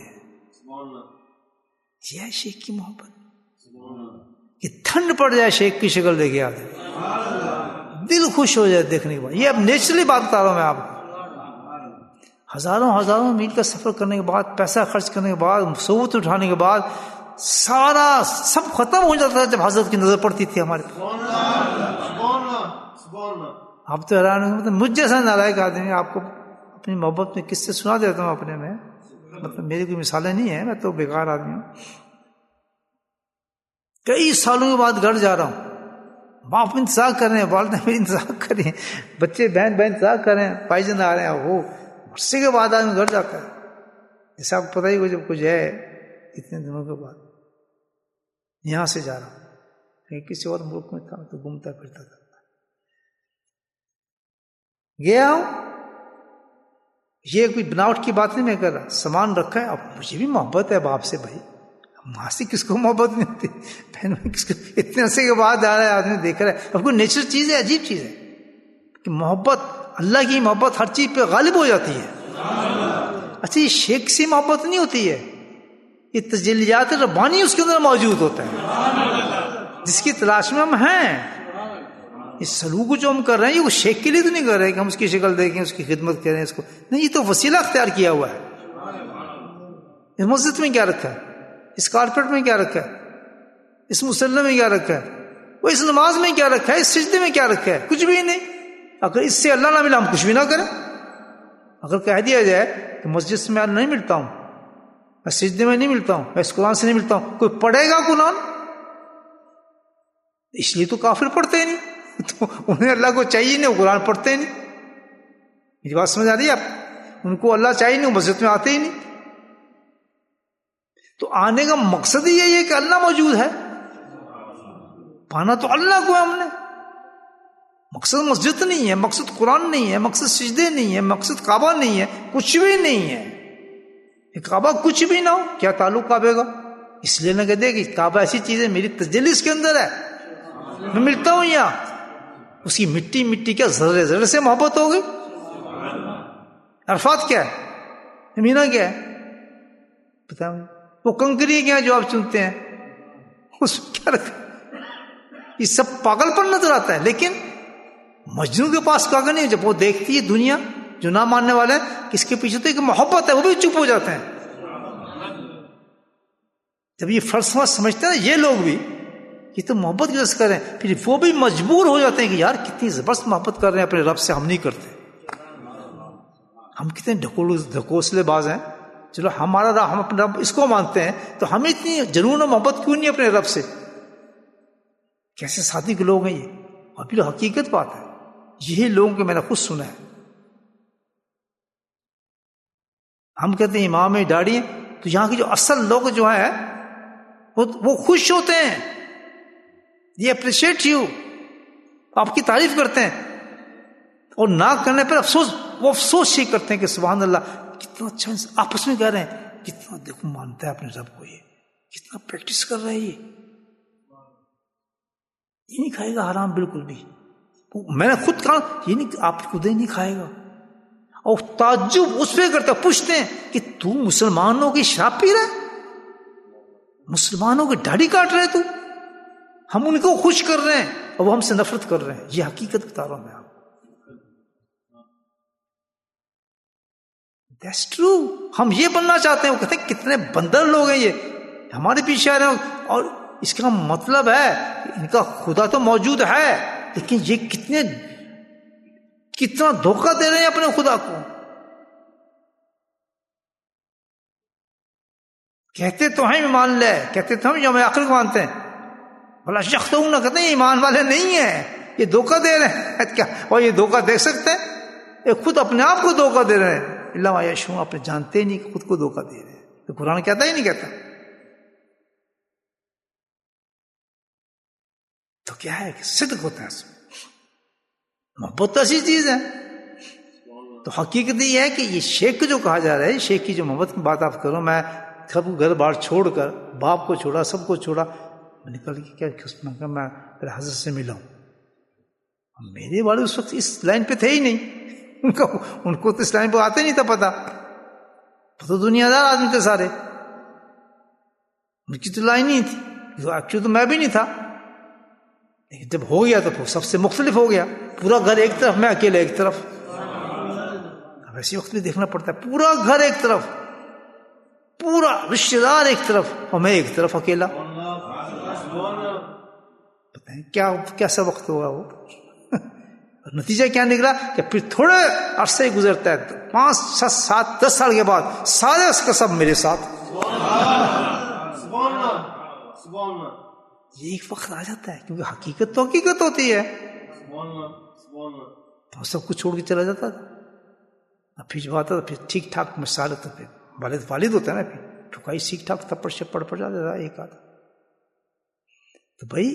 یہ ہے شیخ کی محبت, کہ ٹھنڈ پڑ جائے شیخ کی شکل دیکھے آدمی, دل خوش ہو جائے دیکھنے کے بعد. یہ اب نیچرلی بات بتا رہا ہوں میں آپ کو. ہزاروں ہزاروں میل کا سفر کرنے کے بعد, پیسہ خرچ کرنے کے بعد, صحبت اٹھانے کے بعد, سارا سب ختم ہو جاتا ہے جب حضرت کی نظر پڑتی تھی ہمارے پاس. آپ تو حیران ہوں، مطلب مجھ جیسا نالائق آدمی آپ کو اپنی محبت میں کس سے سنا دیتا ہوں اپنے میں، مطلب میری کوئی مثالیں نہیں ہیں، میں تو بیکار آدمی ہوں. کئی سالوں کے بعد گھر جا رہا ہوں، باپ انتظار کر رہے ہیں، والدہ میری انتظار کر رہی ہیں، بچے بہن بہن انتظار کر رہے ہیں، بھائی جان آ رہے ہیں، وہ عرصے کے بعد آدمی گھر جاتا ہے. جیسا آپ کو پتہ ہی ہو جب کچھ ہے اتنے دنوں کے بعد یہاں سے جا رہا ہوں، کہیں کسی اور ملک میں تھا تو گھومتا پھرتا تھا، گیا ہوں. یہ کوئی بناوٹ کی بات نہیں میں کر رہا، سامان رکھا ہے. اب مجھے بھی محبت ہے باپ سے، بھائی ماں سے کس کو محبت نہیں ہوتی، بہن میں کس کو. اتنے عرصے کے بعد آ رہا ہے آدمی، دیکھ رہا ہے. اب کوئی نیچرل چیز ہے، عجیب چیز ہے کہ محبت، اللہ کی محبت ہر چیز پہ غالب ہو جاتی ہے. اچھا یہ شیخ سی محبت نہیں ہوتی ہے، یہ تجلیات ربانی اس کے اندر موجود ہوتا ہے جس کی تلاش میں ہم ہیں. اس سلوک جو ہم کر رہے ہیں یہ وہ شیخ کے لیے تو نہیں کر رہے کہ ہم اس کی شکل دیکھیں، اس کی خدمت کریں اس کو، نہیں، یہ تو وسیلہ اختیار کیا ہوا ہے. اس مسجد میں کیا رکھا ہے، اس کارپیٹ میں کیا رکھا ہے، اس مصلی میں کیا رکھا ہے، وہ اس نماز میں کیا رکھا ہے، اس سجدے میں کیا رکھا ہے، کچھ بھی نہیں. اگر اس سے اللہ نہ ملا ہم کچھ بھی نہ کریں. اگر کہہ دیا جائے کہ مسجد سے میں اللہ نہیں ملتا ہوں، میں سجدے میں نہیں ملتا ہوں، میں اس قرآن سے نہیں ملتا ہوں، کوئی پڑھے گا قرآن؟ اس لیے تو کافر پڑھتے ہی نہیں، تو انہیں اللہ کو چاہیے نہیں، وہ قرآن پڑھتے نہیں. میری بات سمجھ آ رہی ہے آپ؟ ان کو اللہ چاہیے نہیں، وہ مسجد میں آتے ہی نہیں. تو آنے کا مقصد ہی یہی ہے کہ اللہ موجود ہے، پانا تو اللہ کو ہے ہم نے. مقصد مسجد نہیں ہے، مقصد قرآن نہیں ہے، مقصد سجدے نہیں ہے، مقصد کعبہ نہیں ہے، کچھ بھی نہیں ہے. کعبہ کچھ بھی نہ ہو، کیا تعلق کعبے کا؟ اس لیے نہ کہہ دے کہ کعبہ ایسی چیز ہے، میری تجلی اس کے اندر ہے، میں ملتا ہوں یہاں. اس کی مٹی مٹی کیا ذرے ذرے سے محبت ہو گئی. عرفات کیا ہے، مینا کیا ہے، پتا نہیں. وہ کنکری کیا جو آپ چنتے ہیں اس میں کیا رکھا؟ یہ سب پاگل پر نظر آتا ہے، لیکن مجنون کے پاس کاغذ نہیں. جب وہ دیکھتی ہے دنیا جو نہ ماننے والے کس کے پیچھے تو ایک محبت ہے، وہ بھی چپ ہو جاتے ہیں. جب یہ فلسفہ سمجھتے ہیں یہ لوگ بھی، یہ تو محبت کی وجہ سے کر رہے ہیں، پھر وہ بھی مجبور ہو جاتے ہیں کہ یار کتنی زبردست محبت کر رہے ہیں اپنے رب سے، ہم نہیں کرتے. ہم کتنے ڈھکوسلے باز ہیں. چلو ہمارا رب، ہم اپنے رب اس کو مانتے ہیں، تو ہمیں اتنی جنون و محبت کیوں نہیں اپنے رب سے؟ کیسے سادی کے لوگ ہیں یہ. اور پھر حقیقت بات ہے، یہی لوگوں کے میں نے خود سنا ہے. ہم کہتے ہیں امام میں داڑھی ہے، تو یہاں کے جو اصل لوگ جو ہیں وہ خوش ہوتے ہیں، یہ اپریشیٹ یو، آپ کی تعریف کرتے ہیں. اور نہ کرنے پر افسوس، وہ افسوس یہ کرتے ہیں کہ سبحان اللہ کتنا اچھا. آپس میں کہہ رہے ہیں کتنا دیکھو مانتا ہے اپنے رب کو، یہ کتنا پریکٹس کر رہا ہے، یہ یہ نہیں کھائے گا حرام بالکل بھی. میں نے خود کہا یہ نہیں، آپ خود ہی نہیں کھائے گا. اور تعجب اس پہ کرتے، پوچھتے ہیں کہ تو مسلمانوں کی شراب پی رہا ہے، مسلمانوں کی داڑھی کاٹ رہے تو. ہم ان کو خوش کر رہے ہیں اور وہ ہم سے نفرت کر رہے ہیں. یہ حقیقت بتا رہا ہوں میں آپ. That's true. ہم یہ بننا چاہتے ہیں. وہ کہتے ہیں کتنے بندر لوگ ہیں یہ ہمارے پیچھے آ رہے ہیں. اور اس کا مطلب ہے ان کا خدا تو موجود ہے، لیکن یہ کتنے کتنا دھوکہ دے رہے ہیں اپنے خدا کو. کہتے تو ہیں ایمان لے، کہتے تو ہم یوم آخر کو مانتے ہیں، بلا شخص نہ کہتے ہیں ایمان والے نہیں ہیں، یہ دھوکہ دے رہے ہیں. کیا اور یہ دھوکہ دے سکتے ہیں؟ یہ خود اپنے آپ کو دھوکہ دے رہے ہیں. اللہ یشو اپنے جانتے ہی نہیں کہ خود کو دھوکہ دے رہے ہیں. تو قرآن کہتا ہی نہیں کہتا. تو کیا ہے کہ صدق ہوتا ہے اس میں. محبت ایسی چیز ہے. تو حقیقت یہ ہے کہ یہ شیخ جو کہا جا رہا ہے، شیخ کی جو محبت کی بات آپ کرو، میں سب گھر بار چھوڑ کر، باپ کو چھوڑا، سب کو چھوڑا، میں نکل کے کیا کہ میں حضرت سے ملا ہوں. میرے والے اس وقت اس لائن پہ تھے ہی نہیں، ان کو ان کو تو اس لائن پہ آتے نہیں تھا. پتا تو دنیا دار آدمی تھے سارے، ان کی تو لائن نہیں تھی. ایکچولی تو میں بھی نہیں تھا، لیکن جب ہو گیا تو سب سے مختلف ہو گیا. پورا گھر ایک طرف، میں اکیلے ایک طرف. اب ایسی وقت بھی دیکھنا پڑتا ہے، پورا گھر ایک طرف، پورا رشتے دار ایک طرف، اور میں ایک طرف اکیلا. پتہ نہیں کیا کیسا وقت ہوگا وہ. نتیجہ کیا نکلا کہ پھر تھوڑے عرصے گزرتا ہے، پانچ چھ سات دس سال کے بعد سارے اس کا سب میرے ساتھ. یہ ایک وقت آ جاتا ہے، کیونکہ حقیقت تو حقیقت ہوتی ہے. تو سب کچھ چھوڑ کے چلا جاتا تھا. پھر جب آتا تھا پھر ٹھیک ٹھاک مثال تو پھر والد والد ہوتا ہے نا، پھر ٹھکائی ٹھیک ٹھاک تھپڑ شپڑ پڑ جاتا تھا ایک آدھا. تو بھائی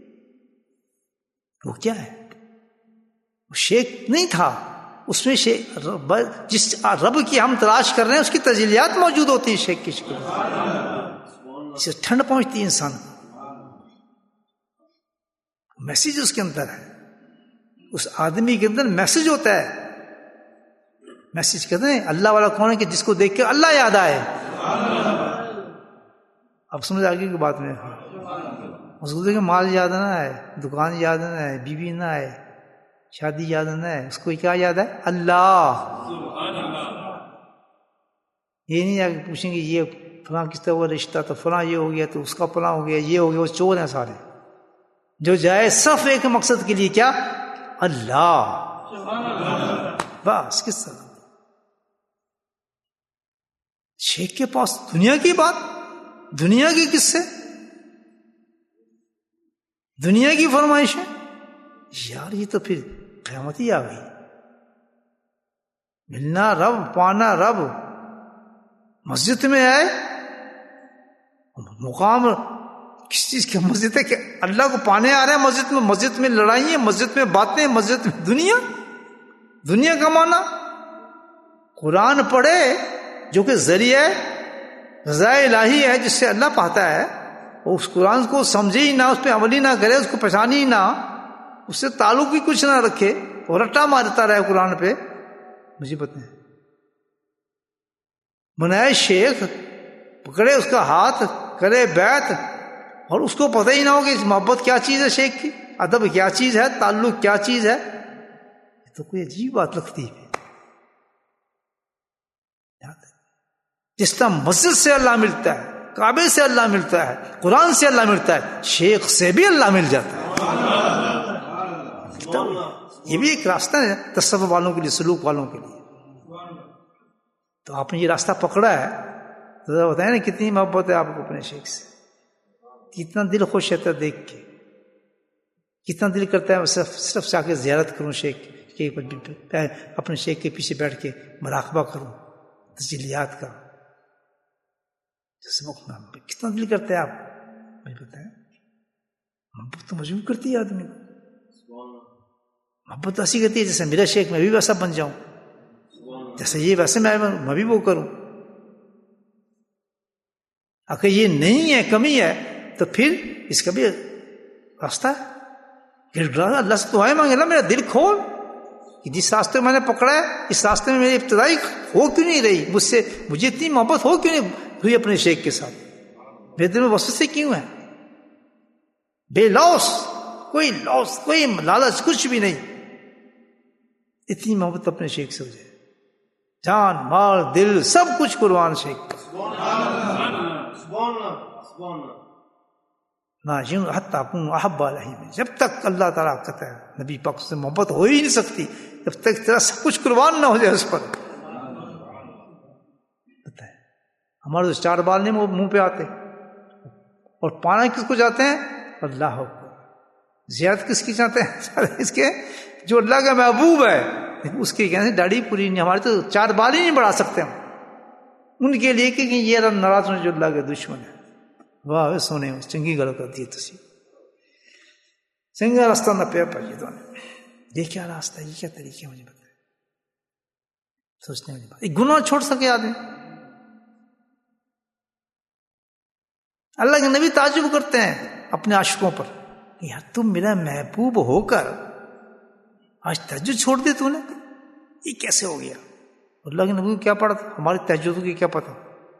وہ کیا ہے، وہ شیخ نہیں تھا، اس میں شیخ جس رب کی ہم تلاش کر رہے ہیں اس کی تجلیات موجود ہوتی ہیں شیخ کی شکل میں. اسے ٹھنڈ پہنچتی ہے انسان کو، میسج اس کے اندر ہے، اس آدمی کے اندر میسج ہوتا ہے. میسج کہتے ہیں اللہ والا کون ہے کہ جس کو دیکھ کے اللہ یاد آئے. اب سمجھ آگے کی بات میں، اس کو دیکھ کے مال یاد نہ آئے، دکان یاد نہ آئے، بیوی نہ آئے، شادی یاد نہ آئے، اس کو کیا یاد ہے؟ اللہ. یہ نہیں آگے پوچھیں گے یہ فلاں کس طرح وہ رشتہ، تو فلاں یہ ہو گیا، تو اس کا فلاں ہو گیا، یہ ہو گیا. وہ چور ہیں سارے، جو جائے صرف ایک مقصد کے لیے، کیا؟ اللہ. بس کس طرح شیخ کے پاس دنیا کی بات، دنیا کی قصے، دنیا کی فرمائشیں، یار یہ تو پھر قیامت ہی آ گئی. ملنا رب، پانا رب. مسجد میں آئے، مقام کس چیز کا مسجد ہے کہ اللہ کو پانے آ رہے ہیں مسجد میں. مسجد میں لڑائیاں، مسجد میں باتیں، مسجد میں دنیا، دنیا کا معنی. قرآن پڑھے جو کہ ذریعہ رضا الہی ہے، جس سے اللہ پاتا ہے، وہ اس قرآن کو سمجھے ہی نہ، اس پہ عملی نہ کرے، اس کو پہچانے ہی نہ، اس سے تعلق بھی کچھ نہ رکھے، اور رٹا مارتا رہے قرآن پہ. مجھے بتائیں، بنائے شیخ، پکڑے اس کا ہاتھ، کرے بیعت، اور اس کو پتہ ہی نہ ہو کہ محبت کیا چیز ہے، شیخ کی ادب کیا چیز ہے، تعلق کیا چیز ہے. یہ تو کوئی عجیب بات لگتی ہے. جس طرح مسجد سے اللہ ملتا ہے، کعبے سے اللہ ملتا ہے، قرآن سے اللہ ملتا ہے، شیخ سے بھی اللہ مل جاتا ہے. یہ بھی ایک راستہ ہے تصوف والوں کے لیے، سلوک والوں کے لیے. تو آپ نے یہ راستہ پکڑا ہے تو بتائیں نا کتنی محبت ہے آپ کو اپنے شیخ سے، کتنا دل خوش رہتا ہے دیکھ کے، کتنا دل کرتا ہے صرف صرف جا کے زیارت کروں شیخ کے، اپنے شیخ کے پیچھے بیٹھ کے مراقبہ کروں تجلیات کا. کتنا دل کرتا ہے آپ مجھے بتائیں. محبت تو مجبور کرتی ہے آدمی کو. محبت تو ایسی کرتی ہے جیسے میرا شیخ میں بھی ویسا بن جاؤں، جیسے یہ ویسے میں میں بھی وہ کروں. اگر یہ نہیں ہے، کمی ہے، تو پھر اس کا بھی راستہ ہے. اللہ سے دعائیں مانگے نا، میرا دل کھول کہ جس راستے میں نے پکڑا ہے، اس راستے میں میری ابتدائی ہو کیوں نہیں رہی، مجھ سے مجھے اتنی محبت ہو کیوں نہیں ہوئی اپنے شیخ کے ساتھ، میرے دل میں وسوسے کیوں ہے، بے لوس، کوئی لوس، کوئی لالچ، کچھ بھی نہیں. اتنی محبت اپنے شیخ سے ہو جائے، جان مال دل سب کچھ قربان شیخ. احب علیہ، جب تک اللہ تعالیٰ کہتا ہے نبی پاک سے محبت ہو ہی نہیں سکتی جب تک تیرا سب کچھ قربان نہ ہو جائے اس پر. بتائیں ہمارے تو چار بال نہیں منہ پہ آتے، اور پانا کس کو جاتے ہیں؟ اللہ کو. زیارت کس کی چاہتے ہیں؟ اس کے جو اللہ کا محبوب ہے، اس کے کہنے سے داڑھی پوری نہیں، ہمارے تو چار بال ہی نہیں بڑھا سکتے ہم ان کے لیے کہ یہ ناراض ہونے جو اللہ کے دشمن ہے. واہ سونے چنگی گل کر دی تھی، چنگا راستہ نہ پہ پائیے تو یہ کیا راستہ ہے، یہ کیا طریقے مجھے بتائیں. سوچنے والی بات، ایک گناہ چھوڑ سکے آدمی. اللہ کے نبی تعجب کرتے ہیں اپنے عاشقوں پر، یار تم میرا محبوب ہو کر آج تہجد چھوڑ دی تو نے، یہ کیسے ہو گیا؟ اللہ کے نبی کو کیا پڑا تھا، ہماری تہجد کی کیا پتہ.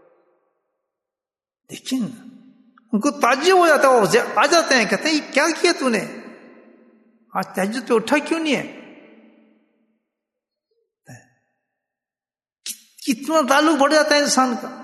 لیکن ان کو تعجب ہو جاتا ہے، آ جاتے ہیں کہتے ہیں یہ کیا کیا تو نے، آج تہجد پہ اٹھا کیوں نہیں ہے. کتنا تعلق بڑھ جاتا ہے انسان کا.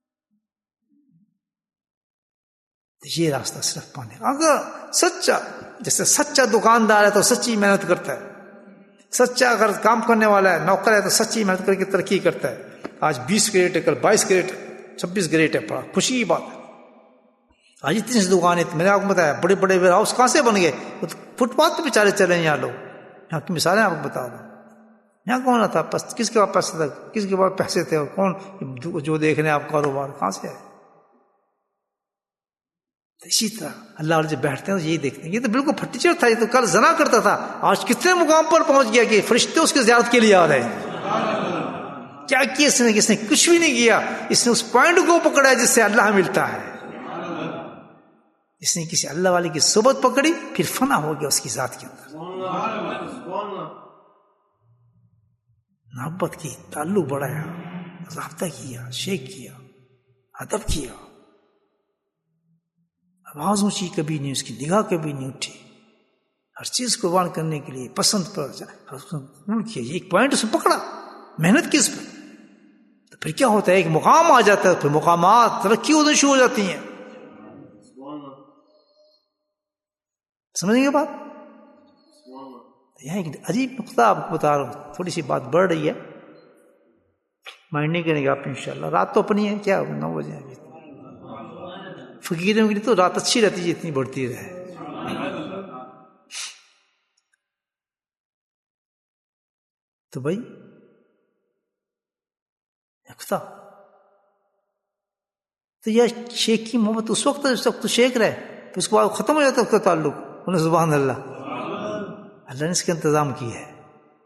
یہ راستہ صرف پانے، اگر سچا جیسے سچا دکاندار ہے تو سچی محنت کرتا ہے، سچا اگر کام کرنے والا ہے نوکر ہے تو سچی محنت کر کے ترقی کرتا ہے۔ آج بیس گریٹ ہے، کل بائیس گریٹ ہے، چھبیس گریٹ ہے، بڑا خوشی کی بات ہے۔ آج اتنی سی دکانیں، میں نے آپ کو بتایا بڑے بڑے ویئر ہاؤس کہاں سے بن گئے؟ فٹ پاتھ پہ بیچارے چلے ہیں یہاں لوگ، یہاں کی مثالیں آپ کو بتا دوں۔ یہاں کون تھا؟ کس کے پاس پیسے تھا؟ کس کے پاس پیسے تھے؟ اور کون جو دیکھ رہے ہیں آپ کاروبار کہاں سے آئے؟ اسی طرح اللہ والے جب بیٹھتے ہیں تو یہی دیکھتے ہیں، یہ تو بالکل پھٹیچر تھا، یہ تو کل زنا کرتا تھا، آج کتنے مقام پر پہنچ گیا کہ فرشتے اس کی زیارت کے لیے آ رہے ہیں۔ کیا کیا اس نے؟ اس نے کچھ بھی نہیں کیا، اس نے اس پوائنٹ کو پکڑا جس سے اللہ ملتا ہے۔ اس نے کسی اللہ والے کی صحبت پکڑی، پھر فنا ہو گیا اس کی ذات کے اندر، محبت کی، تعلق بڑھایا، رابطہ کیا، شیک کیا، ادب کیا، آواز اونچی کبھی نہیں، اس کی نگاہ کبھی نہیں اٹھی، ہر چیز قربان کرنے کے لیے پسند پر قبول کیا۔ یہ ایک پوائنٹ اس نے پکڑا، محنت کی اس پر، تو پھر کیا ہوتا ہے؟ ایک مقام آ جاتا ہے، پھر مقامات ترقی ہونا شروع ہو جاتی ہیں۔ سمجھیں گے بات؟ یہاں ایک عجیب نقطہ آپ کو بتا رہا ہوں، تھوڑی سی بات بڑھ رہی ہے، مائنڈ نہیں کریں گے آپ انشاءاللہ۔ رات تو اپنی ہے، کیا نو بجے ابھی فقیروں کے لیے تو رات اچھی رہتی ہے اتنی بڑھتی رہے۔ تو بھائی نقطہ تو یہ شیخ کی محبت اس وقت اس وقت تو شیخ رہے، پھر اس کے بعد ختم ہو جاتا ہے اس کا تعلق۔ انہیں سبحان اللہ، اللہ نے اس کا انتظام کیا ہے۔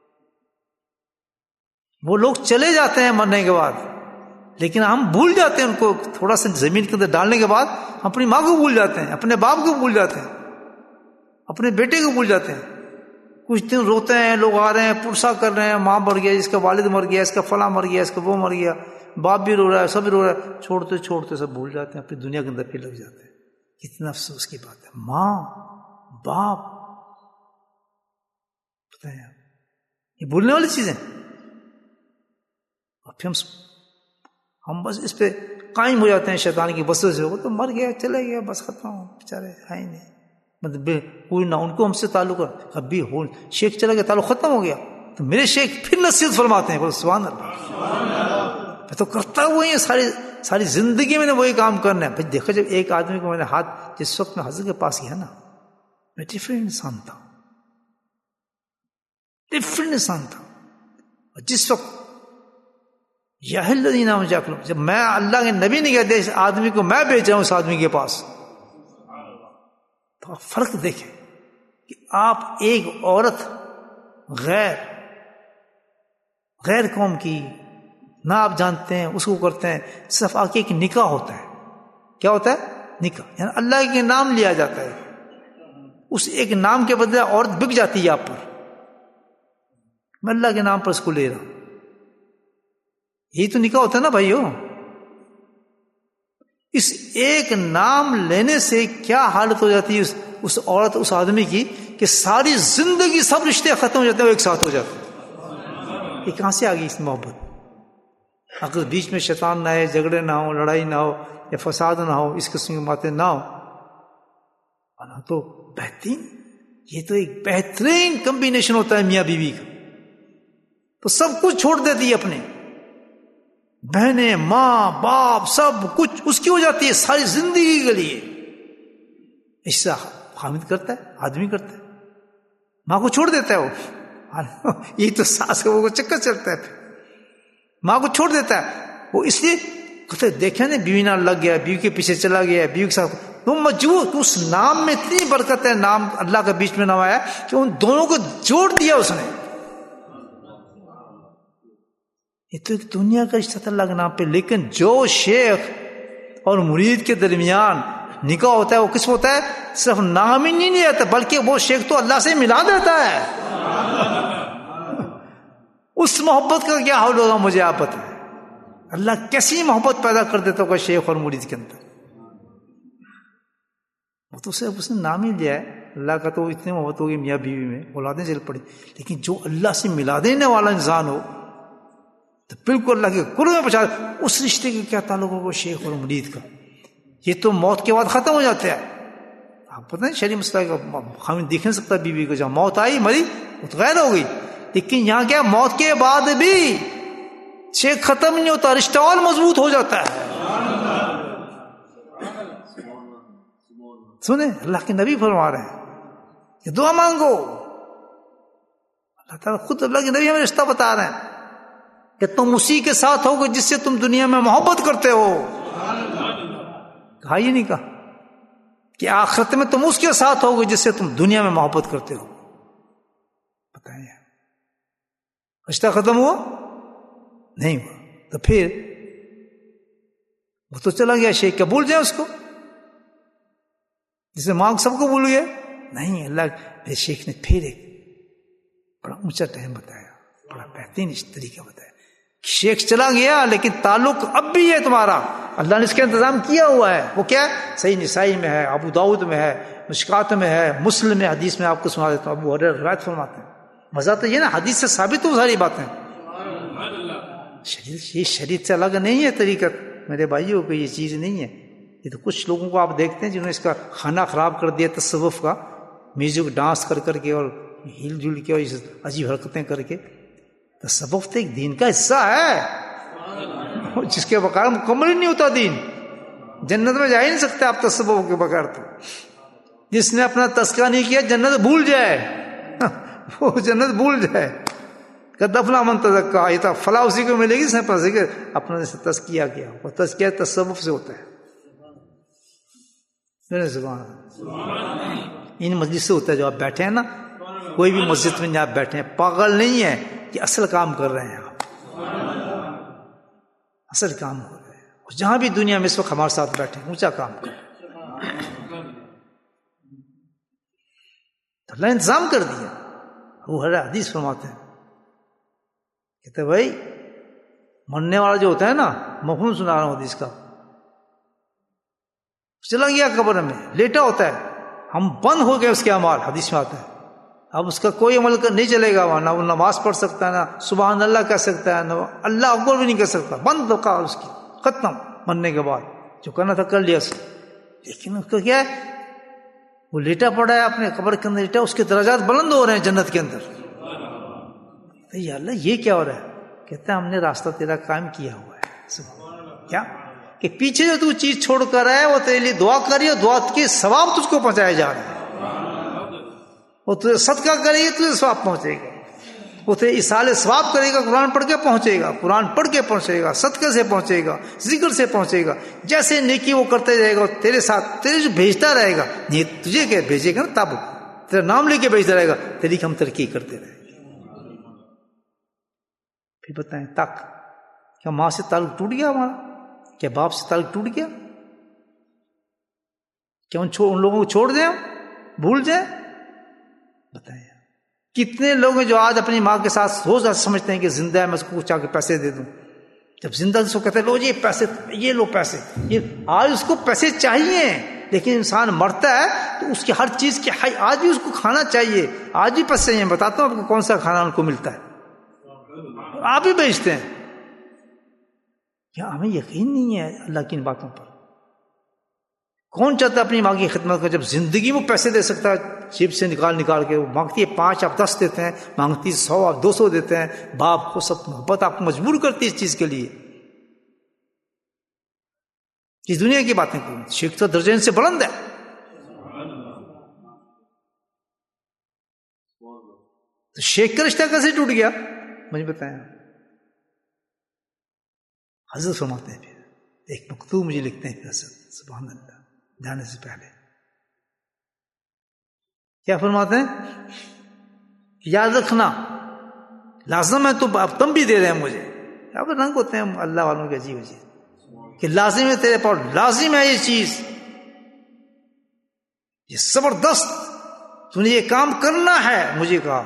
وہ لوگ چلے جاتے ہیں مرنے کے بعد، لیکن ہم بھول جاتے ہیں ان کو، تھوڑا سا زمین کے اندر ڈالنے کے بعد اپنی ماں کو بھول جاتے ہیں، اپنے باپ کو بھول جاتے ہیں، اپنے بیٹے کو بھول جاتے ہیں۔ کچھ دن روتے ہیں، لوگ آ رہے ہیں پرسا کر رہے ہیں، ماں مر گیا، اس کا والد مر گیا، اس کا فلاں مر گیا، اس کا وہ مر گیا، باپ بھی رو رہا ہے، سب رو رہا ہے، چھوڑتے چھوڑتے سب بھول جاتے ہیں، اپنی دنیا کے اندر پھر لگ جاتے ہیں۔ کتنا افسوس کی بات ہے، ماں باپ بتائیں یہ بھولنے والی چیزیں، اور پھر ہم ہم بس اس پہ قائم ہو جاتے ہیں شیطان کی وسوسے سے، وہ تو مر گیا چلے گیا بس ختم، بیچارے ہے ہی نہیں، مطلب کوئی نہ ان کو ہم سے تعلق ہے، کبھی ہو شیخ چلا گیا تعلق ختم ہو گیا، تو میرے شیخ پھر نصیحت فرماتے ہیں، سبحان اللہ، میں تو کرتا وہی ہے، ساری ساری زندگی میں نے وہی کام کرنا ہے۔ بھائی دیکھو، جب ایک آدمی کو میں نے ہاتھ، جس وقت میں حضرت کے پاس گیا نا، میں ڈفرینٹ انسان تھا، ڈفرینٹ انسان تھا، اور جس وقت یا الذین آمنوا جاءکم، جب میں اللہ کے نبی نے کہا اس آدمی کو میں بھیج رہا ہوں اس آدمی کے پاس، تو آپ فرق دیکھیں کہ آپ ایک عورت غیر غیر قوم کی نہ آپ جانتے ہیں، اس کو کرتے ہیں، صرف آ کے ایک نکاح ہوتا ہے، کیا ہوتا ہے؟ نکاح، یعنی اللہ کے نام لیا جاتا ہے، اس ایک نام کے بدلے عورت بک جاتی ہے آپ پر، میں اللہ کے نام پر اس کو لے رہا ہوں، یہی تو نکاح ہوتا ہے نا بھائیو۔ اس ایک نام لینے سے کیا حالت ہو جاتی ہے اس, اس عورت اس آدمی کی کہ ساری زندگی سب رشتے ختم ہو جاتے ہیں، وہ ایک ساتھ ہو جاتے ہیں۔ یہ کہاں سے آ گئی اس محبت؟ اگر بیچ میں شیطان نہ آئے، جھگڑے نہ ہو، لڑائی نہ ہو، یا فساد نہ ہو، اس قسم کی باتیں نہ ہو، تو بہترین، یہ تو ایک بہترین کمبینیشن ہوتا ہے میاں بیوی کا، تو سب کچھ چھوڑ دیتی ہے، اپنے بہنیں، ماں باپ سب کچھ اس کی ہو جاتی ہے ساری زندگی کے لیے۔ ایسا حامد کرتا ہے، آدمی کرتا ہے، ماں کو چھوڑ دیتا ہے وہ، یہی تو ساس کو وہ چکر چلتا ہے، پھر ماں کو چھوڑ دیتا ہے وہ، اس لیے کہتے دیکھیں نا، بیوی نہ لگ گیا، بیوی کے پیچھے چلا گیا، بیوی کے ساتھ تو مجبور، اس نام میں اتنی برکت ہے، نام اللہ کا بیچ میں نام آیا کہ ان دونوں کو جوڑ دیا اس نے۔ یہ تو ایک دنیا کا رشتہ تھا اللہ کے نام پہ، لیکن جو شیخ اور مرید کے درمیان نکاح ہوتا ہے وہ کس ہوتا ہے؟ صرف نام ہی نہیں آتا، بلکہ وہ شیخ تو اللہ سے ملا دیتا ہے۔ اس محبت کا کیا حال ہوگا مجھے آپ بتائیں، اللہ کیسی محبت پیدا کر دیتا ہوگا شیخ اور مرید کے اندر۔ وہ تو صرف اس نے نام ہی لیا ہے، اللہ کا تو اتنی محبت ہوگی میاں بیوی میں، اولادیں چل پڑی، لیکن جو اللہ سے ملا دینے والا انسان ہو تو بالکل اللہ کے قرب میں پہنچا، اس رشتے کا کیا تعلق ہوگا شیخ اور مرید کا؟ یہ تو موت کے بعد ختم ہو جاتا ہے، آپ پتہ نہیں شرعی مسئلہ کا ہمیں دیکھ نہیں سکتا بیوی کو، جہاں موت آئی مری وہ تو غیر ہو گئی، لیکن یہاں کیا موت کے بعد بھی شیخ ختم نہیں ہوتا، رشتہ اور مضبوط ہو جاتا ہے. سنیں اللہ کے نبی فرما رہے ہیں کہ دعا مانگو، اللہ تعالیٰ خود اللہ کے نبی ہمیں رشتہ بتا رہے ہیں کہ تم اسی کے ساتھ ہوگے جس سے تم دنیا میں محبت کرتے ہو. کہا یہ نہیں کہا کہ آخرت میں تم اس کے ساتھ ہوگے جس سے تم دنیا میں محبت کرتے ہو. بتائیں رشتہ ختم ہوا؟ نہیں ہوا. تو پھر وہ تو چلا گیا شیخ، کیا بھول جائے اس کو جسے مانگ سب کو بھول گیا؟ نہیں، اللہ شیخ نے پھر ایک بڑا اونچا ٹائم بتایا، بڑا بہترین طریقہ بتایا. شیخ چلا گیا لیکن تعلق اب بھی ہے تمہارا، اللہ نے اس کا انتظام کیا ہوا ہے. وہ کیا ہے؟ صحیح نسائی میں ہے، ابو داؤد میں ہے، مشکات میں ہے، مسلم میں. حدیث میں آپ کو سنا دیتا ہوں، ابو ہریرہ روایت فرماتے ہیں. مزہ تو یہ نا حدیث سے ثابت ہو ساری باتیں. شریعت یہ شریعت سے الگ نہیں ہے طریقت میرے بھائیوں کو، یہ چیز نہیں ہے. یہ تو کچھ لوگوں کو آپ دیکھتے ہیں جنہوں نے اس کا کھانا خراب کر دیا تصوف کا، میوزک ڈانس کر کر کے اور ہل جل کے اور عجیب حرکتیں کر کے. تصوف تو ایک دین کا حصہ ہے جس کے بغیر مکمل ہی نہیں ہوتا دین. جنت میں جا ہی نہیں سکتے آپ تصوف کے بغیر. تو جس نے اپنا تذکرہ نہیں کیا جنت بھول جائے وہ جنت بھول جائے. دفنا من تزکا، یہ تو فلاح اسی کو ملے گی اس نے پاس کہ اپنا تزکیہ کیا. وہ تزکیہ تصوف سے ہوتا ہے. ان مجلس سے ہوتا ہے جو آپ بیٹھے ہیں نا، کوئی بھی مسجد میں آپ بیٹھے ہیں، پاگل نہیں ہے، یہ اصل کام کر رہے ہیں آپ، اصل کام کر رہے ہیں. جہاں بھی دنیا میں اس وقت ہمارے ساتھ بیٹھے اونچا کام کر رہے ہیں. تو اللہ نے انتظام کر دیا. وہ ہر حدیث فرماتے ہیں، کہتے بھائی مرنے والا جو ہوتا ہے نا، مفہوم سنا رہا ہوں حدیث کا، چلا گیا قبر میں لیٹا ہوتا ہے، ہم بند ہو گئے اس کے اعمال. حدیث میں آتا ہے اب اس کا کوئی عمل نہیں چلے گا وہاں، نہ وہ نماز پڑھ سکتا ہے، نہ سبحان اللہ کہہ سکتا ہے، نہ اللہ اکبر بھی نہیں کہہ سکتا. بند ہوگا اس کی، ختم. مرنے کے بعد جو کرنا تھا کر لیا اس نے. لیکن اس کا کیا ہے، وہ لیٹا پڑا ہے اپنے قبر کے اندر لیٹا، اس کے درجات بلند ہو رہے ہیں جنت کے اندر. یا اللہ یہ کیا ہو رہا ہے؟ کہتا ہے ہم نے راستہ تیرا قائم کیا ہوا ہے. کیا کہ پیچھے جو تو چیز چھوڑ کر آئے وہ تیرے لیے دعا کر رہی ہے، دعا کے ثواب تجھ کو پہنچایا جا رہا ہے. وہ تجھے صدقہ کرے گی تجھے ثواب پہنچے گا. وہ تیرے اصال ثواب کرے گا، قرآن پڑھ کے پہنچے گا، قرآن پڑھ کے پہنچے گا، صدقے سے پہنچے گا، ذکر سے پہنچے گا. جیسے نیکی وہ کرتے جائے گا تیرے ساتھ، تیرے جو بھیجتا رہے گا. نہیں تجھے کیا بھیجے گا نا، تب تیرا نام لے کے بھیجتا رہے گا، تیری ہم ترقی کرتے رہے گا. پھر بتائیں تک کیا ماں سے تعلق ٹوٹ گیا ہمارا؟ کیا باپ سے تعلق ٹوٹ گیا؟ کیا ان, ان لوگوں کو چھوڑ دیں، بھول جائیں؟ بتائیں کتنے لوگ ہیں جو آج اپنی ماں کے ساتھ سوچ سمجھتے ہیں کہ زندہ ہے میں اس کو کچھ آ کے پیسے دے دوں. جب زندہ اس کو کہتے ہیں لو جی پیسے، یہ لو پیسے، یہ آج اس کو پیسے چاہیے. لیکن انسان مرتا ہے تو اس کی ہر چیز کی آج بھی اس کو کھانا چاہیے، آج بھی پیسے چاہیے. بتاتا ہوں آپ کو کون سا کھانا ان کو ملتا ہے، آپ ہی بیچتے ہیں. کیا ہمیں یقین نہیں ہے اللہ کی ان باتوں پر؟ کون چاہتا ہے اپنی ماں کی خدمت کو جب زندگی میں پیسے دے سکتا ہے جیب سے نکال نکال کے؟ وہ مانگتی ہے پانچ آپ دس دیتے ہیں، مانگتی ہے سو آپ دو سو دیتے ہیں. باپ کو سب محبت آپ کو مجبور کرتی ہے اس چیز کے لیے. اس دنیا کی باتیں کروں، شیخ تو درجے سے بلند ہے. تو شیخ کا رشتہ کیسے ٹوٹ گیا مجھے بتائیں. حضرت فرماتے ہیں، پھر ایک مکتوب مجھے لکھتے ہیں حضرت سبحان اللہ جانے سے پہلے. کیا فرماتے ہیں؟ یاد رکھنا لازم ہے، تو اب تم بھی دے رہے ہیں مجھے. اب رنگ ہوتے ہیں اللہ والوں کے عجیب عجیب کہ لازم ہے تیرے پر، لازم ہے یہ چیز، یہ زبردست تو نے یہ کام کرنا ہے. مجھے کہا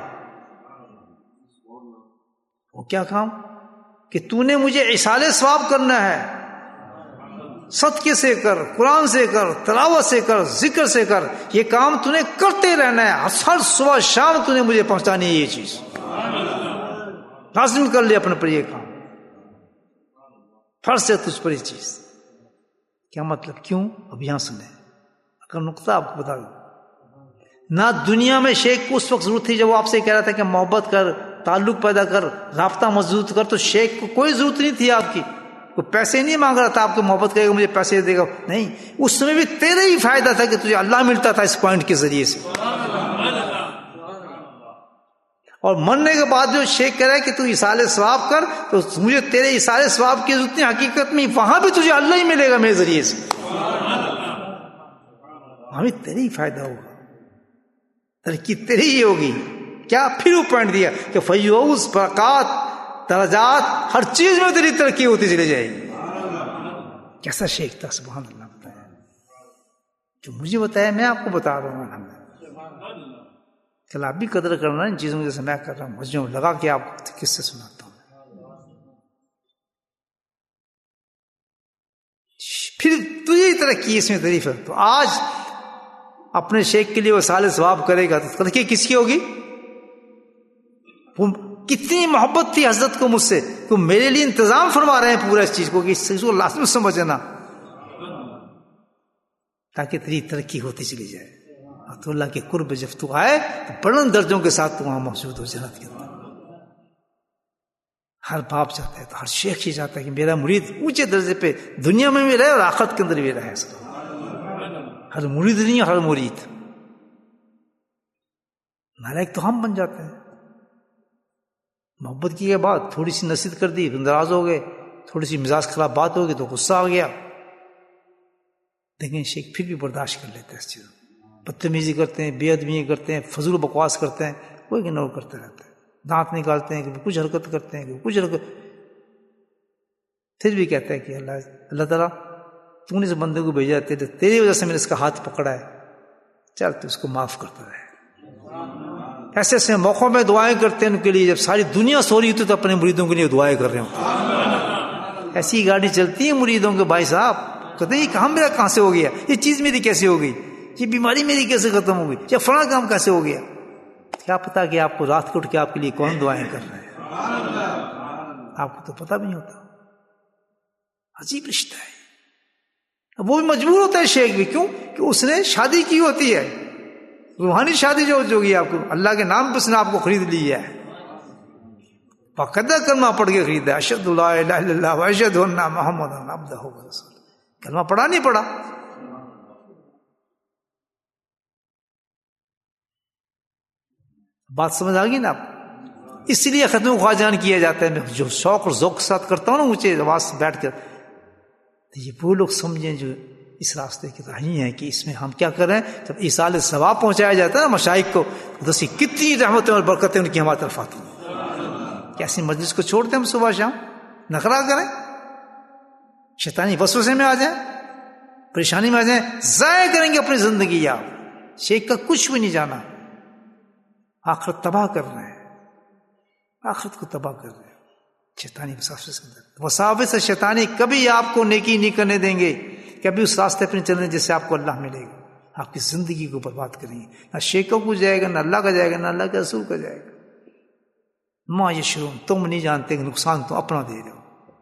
وہ کیا کام؟ کہ تو نے مجھے ایصال ثواب کرنا ہے. صدقے سے کر، قرآن سے کر، تلاوت سے کر، ذکر سے کر. یہ کام تو نے کرتے رہنا ہے، ہر صبح شام تو نے مجھے پہنچانی ہے. یہ چیز لازم کر لے اپنے پر، یہ کام فرض ہے تجھ پر. یہ چیز کیا مطلب؟ کیوں؟ اب یہاں سنیں. کا نقطہ آپ کو بتا دوں. نہ دنیا میں شیخ کو اس وقت ضرورت تھی جب وہ آپ سے کہہ رہا تھا کہ محبت کر، تعلق پیدا کر، رابطہ مضبوط کر، تو شیخ کو کوئی ضرورت نہیں تھی آپ کی. کوئی پیسے نہیں مانگ رہا تھا آپ کو محبت کرے گا مجھے پیسے دے گا، نہیں. اس سمے بھی تیرے ہی فائدہ تھا کہ تجھے اللہ ملتا تھا اس پوائنٹ کے ذریعے سے. اور مرنے کے بعد جو شیخ کہہ رہا ہے کہ تو ایصال ثواب کر، تو مجھے تیرے ایصال ثواب کی ضرورت نہیں، حقیقت میں وہاں بھی تجھے اللہ ہی ملے گا میرے ذریعے سے، وہاں بھی تیرے ہی فائدہ ہوگا، ترقی تیری ہی ہوگی. کیا پھر وہ پوائنٹ دیا کہ فیوز، برکات، درجات، ہر چیز میں تیری ترقی ہوتی چلی جائے گی. کیسا شیخ تھا، سبحان اللہ. بتایا جو مجھے بتایا میں آپ کو بتا رہا ہوں. الحمد چل آپ بھی قدر کرنا ان چیزوں میں جیسے میں کر رہا ہوں. مجھے لگا کہ آپ کس سے سناتا ہوں. پھر تجھے ترقی اس میں تعریف ہے. تو آج اپنے شیخ کے لیے وہ سال ثواب کرے گا تو ترقی کس کی ہوگی؟ کتنی محبت تھی حضرت کو مجھ سے، تو میرے لیے انتظام فرما رہے ہیں پورا اس چیز کو کہ اس چیز کو لازم سمجھنا تاکہ تیری ترقی ہوتی چلی جائے. تو اللہ کے قرب جب تو آئے تو بلند درجوں کے ساتھ تو وہاں موجود ہو جنت کے اندر. ہر باپ چاہتا ہے، تو ہر شیخ ہی چاہتا ہے کہ میرا مرید اونچے درجے پہ دنیا میں بھی رہے اور آخرت کے اندر بھی رہے. ہر مرید نہیں، ہر مرید. نالائق تو ہم بن جاتے ہیں. محبت کی کے بعد تھوڑی سی نصیحت کر دی، ناراض ہو گئے، تھوڑی سی مزاج خراب بات ہوگی تو غصہ آ گیا. لیکن شیخ پھر بھی برداشت کر لیتے ہیں اس چیزوں. بدتمیزی کرتے ہیں، بے ادبی کرتے ہیں، فضول بکواس کرتے ہیں، کوئی اگنور کرتے رہتے ہیں. دانت نکالتے ہیں کہ کچھ حرکت کرتے ہیں کہ کچھ حرکت، پھر بھی کہتے ہیں کہ اللہ اللہ تعالیٰ تو نے اس بندے کو بھیجا تیرے تیری وجہ سے میں نے اس کا ہاتھ پکڑا ہے، چل تو اس کو معاف کرتا رہے. ایسے ایسے موقعوں میں دعائیں کرتے ہیں ان کے لیے. جب ساری دنیا سو رہی ہوتی تو اپنے مریدوں کے لیے دعائیں کر رہے ہوں. ایسی گاڑی چلتی ہے مریدوں کے، بھائی صاحب کہتے ہیں یہ کام میرا کہاں سے ہو گیا، یہ چیز میری کیسے ہو گئی، یہ بیماری میری کیسے ختم ہو گئی، یہ فلاں کام کیسے ہو گیا. کیا پتا کہ آپ کو رات کو اٹھ کے آپ کے لیے کون دعائیں کر رہے ہیں، آپ کو تو پتہ بھی نہیں ہوتا. عجیب رشتہ ہے. اب وہ بھی مجبور ہوتا ہے شیخ بھی، کیوں کہ اس نے شادی کی ہوتی ہے، روحانی شادی جو ہوگی آپ کو، اللہ کے نام پہ اس نے آپ کو خرید لیا ہے، باقاعدہ کلمہ پڑھ کے خریدا ہے. اشہد لا الہ الا اللہ واشہد ان محمدا عبدہ ورسولہ. کلمہ پڑھا نہیں پڑھا. بات سمجھ آ گئی نا آپ. اس لیے ختم خواجان کیا جاتا ہے. میں جو شوق اور ذوق کے ساتھ کرتا ہوں نا اونچے آواز سے بیٹھ کر، تو یہ وہ لوگ سمجھیں جو اس راستے کے راہی ہیں کہ اس میں ہم کیا کریں. جب ایصال ثواب پہنچایا جاتا ہے نا مشائخ کو، تو اس کی کتنی رحمتیں اور برکتیں ان کی ہماری طرف آتی ہیں. کیسی مجلس کو چھوڑتے ہیں ہم صبح شام، نخرا کریں، شیطانی وسوسے میں آ جائیں، پریشانی میں آ جائیں، ضائع کریں گے اپنی زندگی. آپ شیخ کا کچھ بھی نہیں جانا، آخرت تباہ کر رہے ہیں، آخرت کو تباہ کر رہے ہیں شیطانی وساوس کے اندر. وساوس شیطانی کبھی آپ کو نیکی نہیں کرنے دیں گے، کبھی اس راستے پر نہیں چلنے جس سے آپ کو اللہ ملے گا. آپ کی زندگی کو برباد کریں گے. نہ شیخوں کو جائے گا، نہ اللہ کا جائے گا، نہ اللہ کے رسول کا جائے گا. ما یشعرون، تم نہیں جانتے کہ نقصان تم اپنا دے رہے ہو.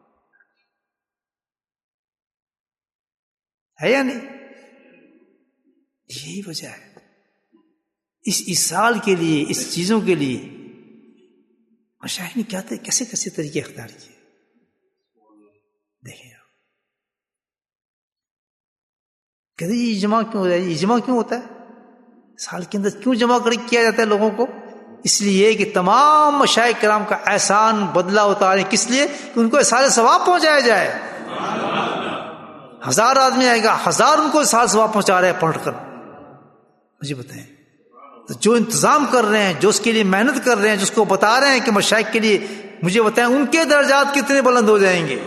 ہے یا نہیں؟ یہی وجہ ہے. اس ایصال کے لیے، اس چیزوں کے لیے مشائخ نے کیا تھے، کیسے کیسے طریقے اختیار کیے. دیکھیں کہتے یہ اجماع کیوں ہوتا ہے؟ اجماع کیوں ہوتا ہے؟ سال کے اندر کیوں جمع کر کیا جاتا ہے لوگوں کو؟ اس لیے کہ تمام مشائخ کرام کا احسان بدلہ اتاریں. کس لیے؟ کہ ان کو احسان ثواب پہنچایا جائے. ہزار آدمی آئے گا، ہزار ان کو احسان ثواب پہنچا رہے ہیں پڑھ کر. مجھے بتائیں، تو جو انتظام کر رہے ہیں، جو اس کے لیے محنت کر رہے ہیں، جس کو بتا رہے ہیں کہ مشائخ کے لیے، مجھے بتائیں ان کے درجات کتنے بلند ہو جائیں گے.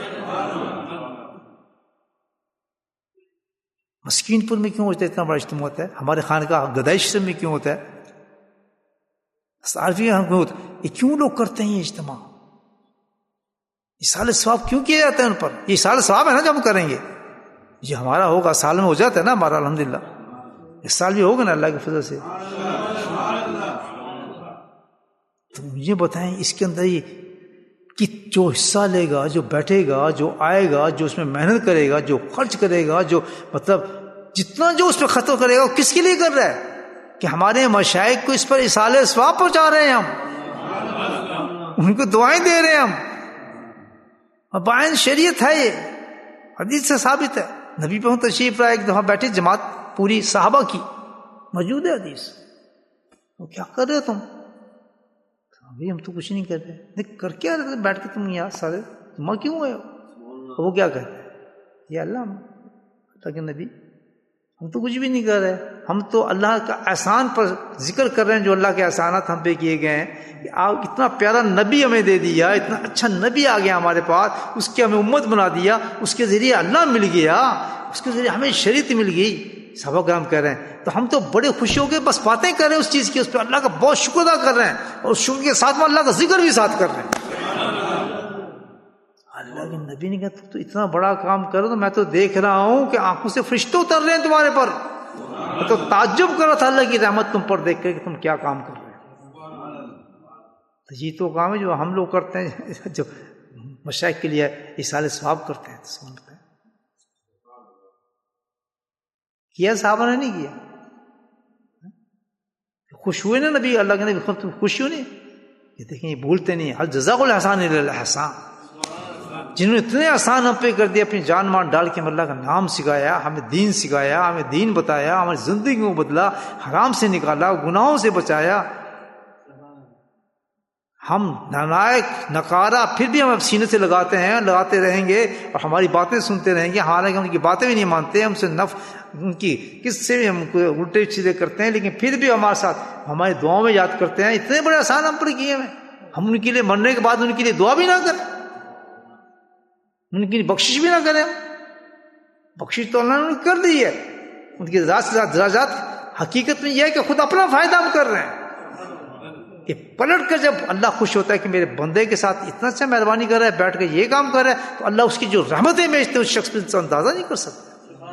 مسکین پور میں کیوں ہوتا ہے اتنا بڑا اجتماع ہوتا ہے؟ ہمارے خانقاہ گدائش میں کیوں ہوتا ہے؟ سالوی ہم ہوتا ہے. یہ کیوں لوگ کرتے ہیں یہ اجتماع؟ ایصال ثواب کیوں کیا جاتا ہے ان پر؟ یہ ایصال ثواب ہے نا جو ہم کریں گے. یہ ہمارا ہوگا، سال میں ہو جاتا ہے نا ہمارا، الحمدللہ. اس سال بھی ہوگا نا اللہ کے فضل سے. تو مجھے بتائیں اس کے اندر یہ کہ جو حصہ لے گا، جو بیٹھے گا، جو آئے گا، جو اس میں محنت کرے گا، جو خرچ کرے گا، جو مطلب جتنا جو اس پہ ختم کرے گا وہ کس کے لیے کر رہا ہے؟ کہ ہمارے مشائخ کو اس پر اصالہ ثواب پہنچا رہے ہیں، ہم ان کو دعائیں دے رہے ہیں ہم. اور بائن شریعت ہے، یہ حدیث سے ثابت ہے. نبی پہ تشریف رہا، ایک دفعہ بیٹھے جماعت پوری صحابہ کی، موجود ہے حدیث. وہ کیا کر رہے ہو تم؟ ابھی ہم تو کچھ نہیں کر رہے. دیکھ کر کیا رہے بیٹھ کے تم یہاں سارے تم کیوں آئے ہو؟ وہ کیا کہتے ہیں؟ یہ اللہ اللہ کے نبی ہم تو کچھ بھی نہیں کر رہے، ہم تو اللہ کا احسان پر ذکر کر رہے ہیں، جو اللہ کے احسانات ہم پہ کیے گئے ہیں. کہ آپ اتنا پیارا نبی ہمیں دے دیا، اتنا اچھا نبی آ گیا ہمارے پاس، اس کی ہمیں امت بنا دیا، اس کے ذریعے اللہ مل گیا، اس کے ذریعے ہمیں شریعت مل گئی. صحابہ کرام کہہ رہے ہیں تو ہم تو بڑے خوشی ہو گئے، بس باتیں کر رہے ہیں اس چیز کی، اس پہ اللہ کا بہت شکر ادا کر رہے ہیں، اور اس شکر کے ساتھ میں اللہ کا ذکر بھی ساتھ کر رہے ہیں. اللہ کے نبی نے کہا تو اتنا بڑا کام کرو، تو میں تو دیکھ رہا ہوں کہ آنکھوں سے فرشتے اتر رہے ہیں تمہارے پر. میں تو تعجب کر رہا تھا اللہ کی رحمت تم پر دیکھ کر کہ تم کیا کام کر رہے ہیں. تو یہ تو کام ہے جو ہم لوگ کرتے ہیں، جو مشائخ کے لیے اصالہ ثواب کرتے ہیں. سمجھتے ہیں کیا صحابہ نے نہیں کیا؟ خوش ہوئے نا نبی، اللہ کے نبی تم خوش ہو نہیں؟ یہ دیکھیں یہ بھولتے نہیں. حل جزاء الاحسان الا الاحسان، جنہوں نے اتنے آسان ہم پہ کر دیا، اپنی جان مان ڈال کے ہم اللہ کا نام سکھایا، ہمیں دین سکھایا، ہمیں دین بتایا، ہماری زندگی کو بدلا، حرام سے نکالا، گناہوں سے بچایا. ہم نالائق نکارا پھر بھی ہم اب سینے سے لگاتے ہیں، لگاتے رہیں گے، اور ہماری باتیں سنتے رہیں گے، حالانکہ ان کی باتیں بھی نہیں مانتے، ہم سے نف ان کی کس سے بھی ہم کو الٹے سیدھے کرتے ہیں، لیکن پھر بھی ہمارے ساتھ ہماری دعاؤں میں یاد کرتے ہیں. اتنے بڑے آسان ہم پر کیے ہیں، ہم ان کے لیے مرنے کے بعد ان کے لیے دعا بھی نہ کریں، ان کی بخشش بھی نہ کریں. بخشش تو اللہ نے کر دی ہے، ان کی ذات سے درجات حقیقت میں یہ ہے کہ خود اپنا فائدہ ہم کر رہے ہیں. کہ پلٹ کر جب اللہ خوش ہوتا ہے کہ میرے بندے کے ساتھ اتنا اچھا مہربانی کر رہا ہے، بیٹھ کے یہ کام کر رہا ہے، تو اللہ اس کی جو رحمتیں بھیجتے ہیں اس شخص پہ سے اندازہ نہیں کر سکتا.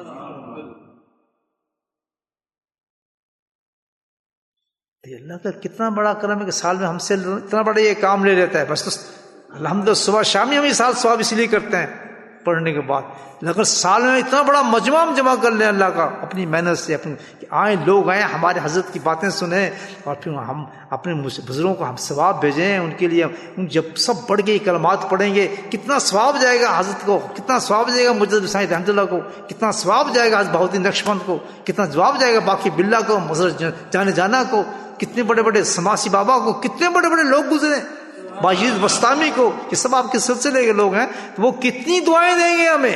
تو اللہ کا کتنا بڑا کرم ہے کہ سال میں ہم سے اتنا بڑا یہ کام لے لیتا ہے. بس تو الحمدللہ صبح شام ہی ہم یہ سال ثواب اس لیے کرتے ہیں پڑھنے کے بعد، لیکن سال میں اتنا بڑا مجمع ہم جمع کر لیں اللہ کا اپنی محنت سے، اپنی کہ آئیں لوگ آئیں ہمارے حضرت کی باتیں سنیں، اور پھر ہم اپنے بزرگوں کو ہم ثواب بھیجیں ان کے لیے. ان جب سب پڑھ کے کلمات پڑھیں گے کتنا ثواب جائے گا حضرت کو، کتنا ثواب جائے گا مجدد حسین رحمۃ اللہ کو، کتنا ثواب جائے گا حضرت بہاؤالدین نقشبند کو، کتنا ثواب جائے گا باقی باللہ کو، مظہر جانے جانا کو، کتنے بڑے بڑے سماسی بابا کو، کتنے بڑے بڑے لوگ گزرے، باجید بستامی کو، یہ سب آپ کے سلسلے کے لوگ ہیں، تو وہ کتنی دعائیں دیں گے ہمیں.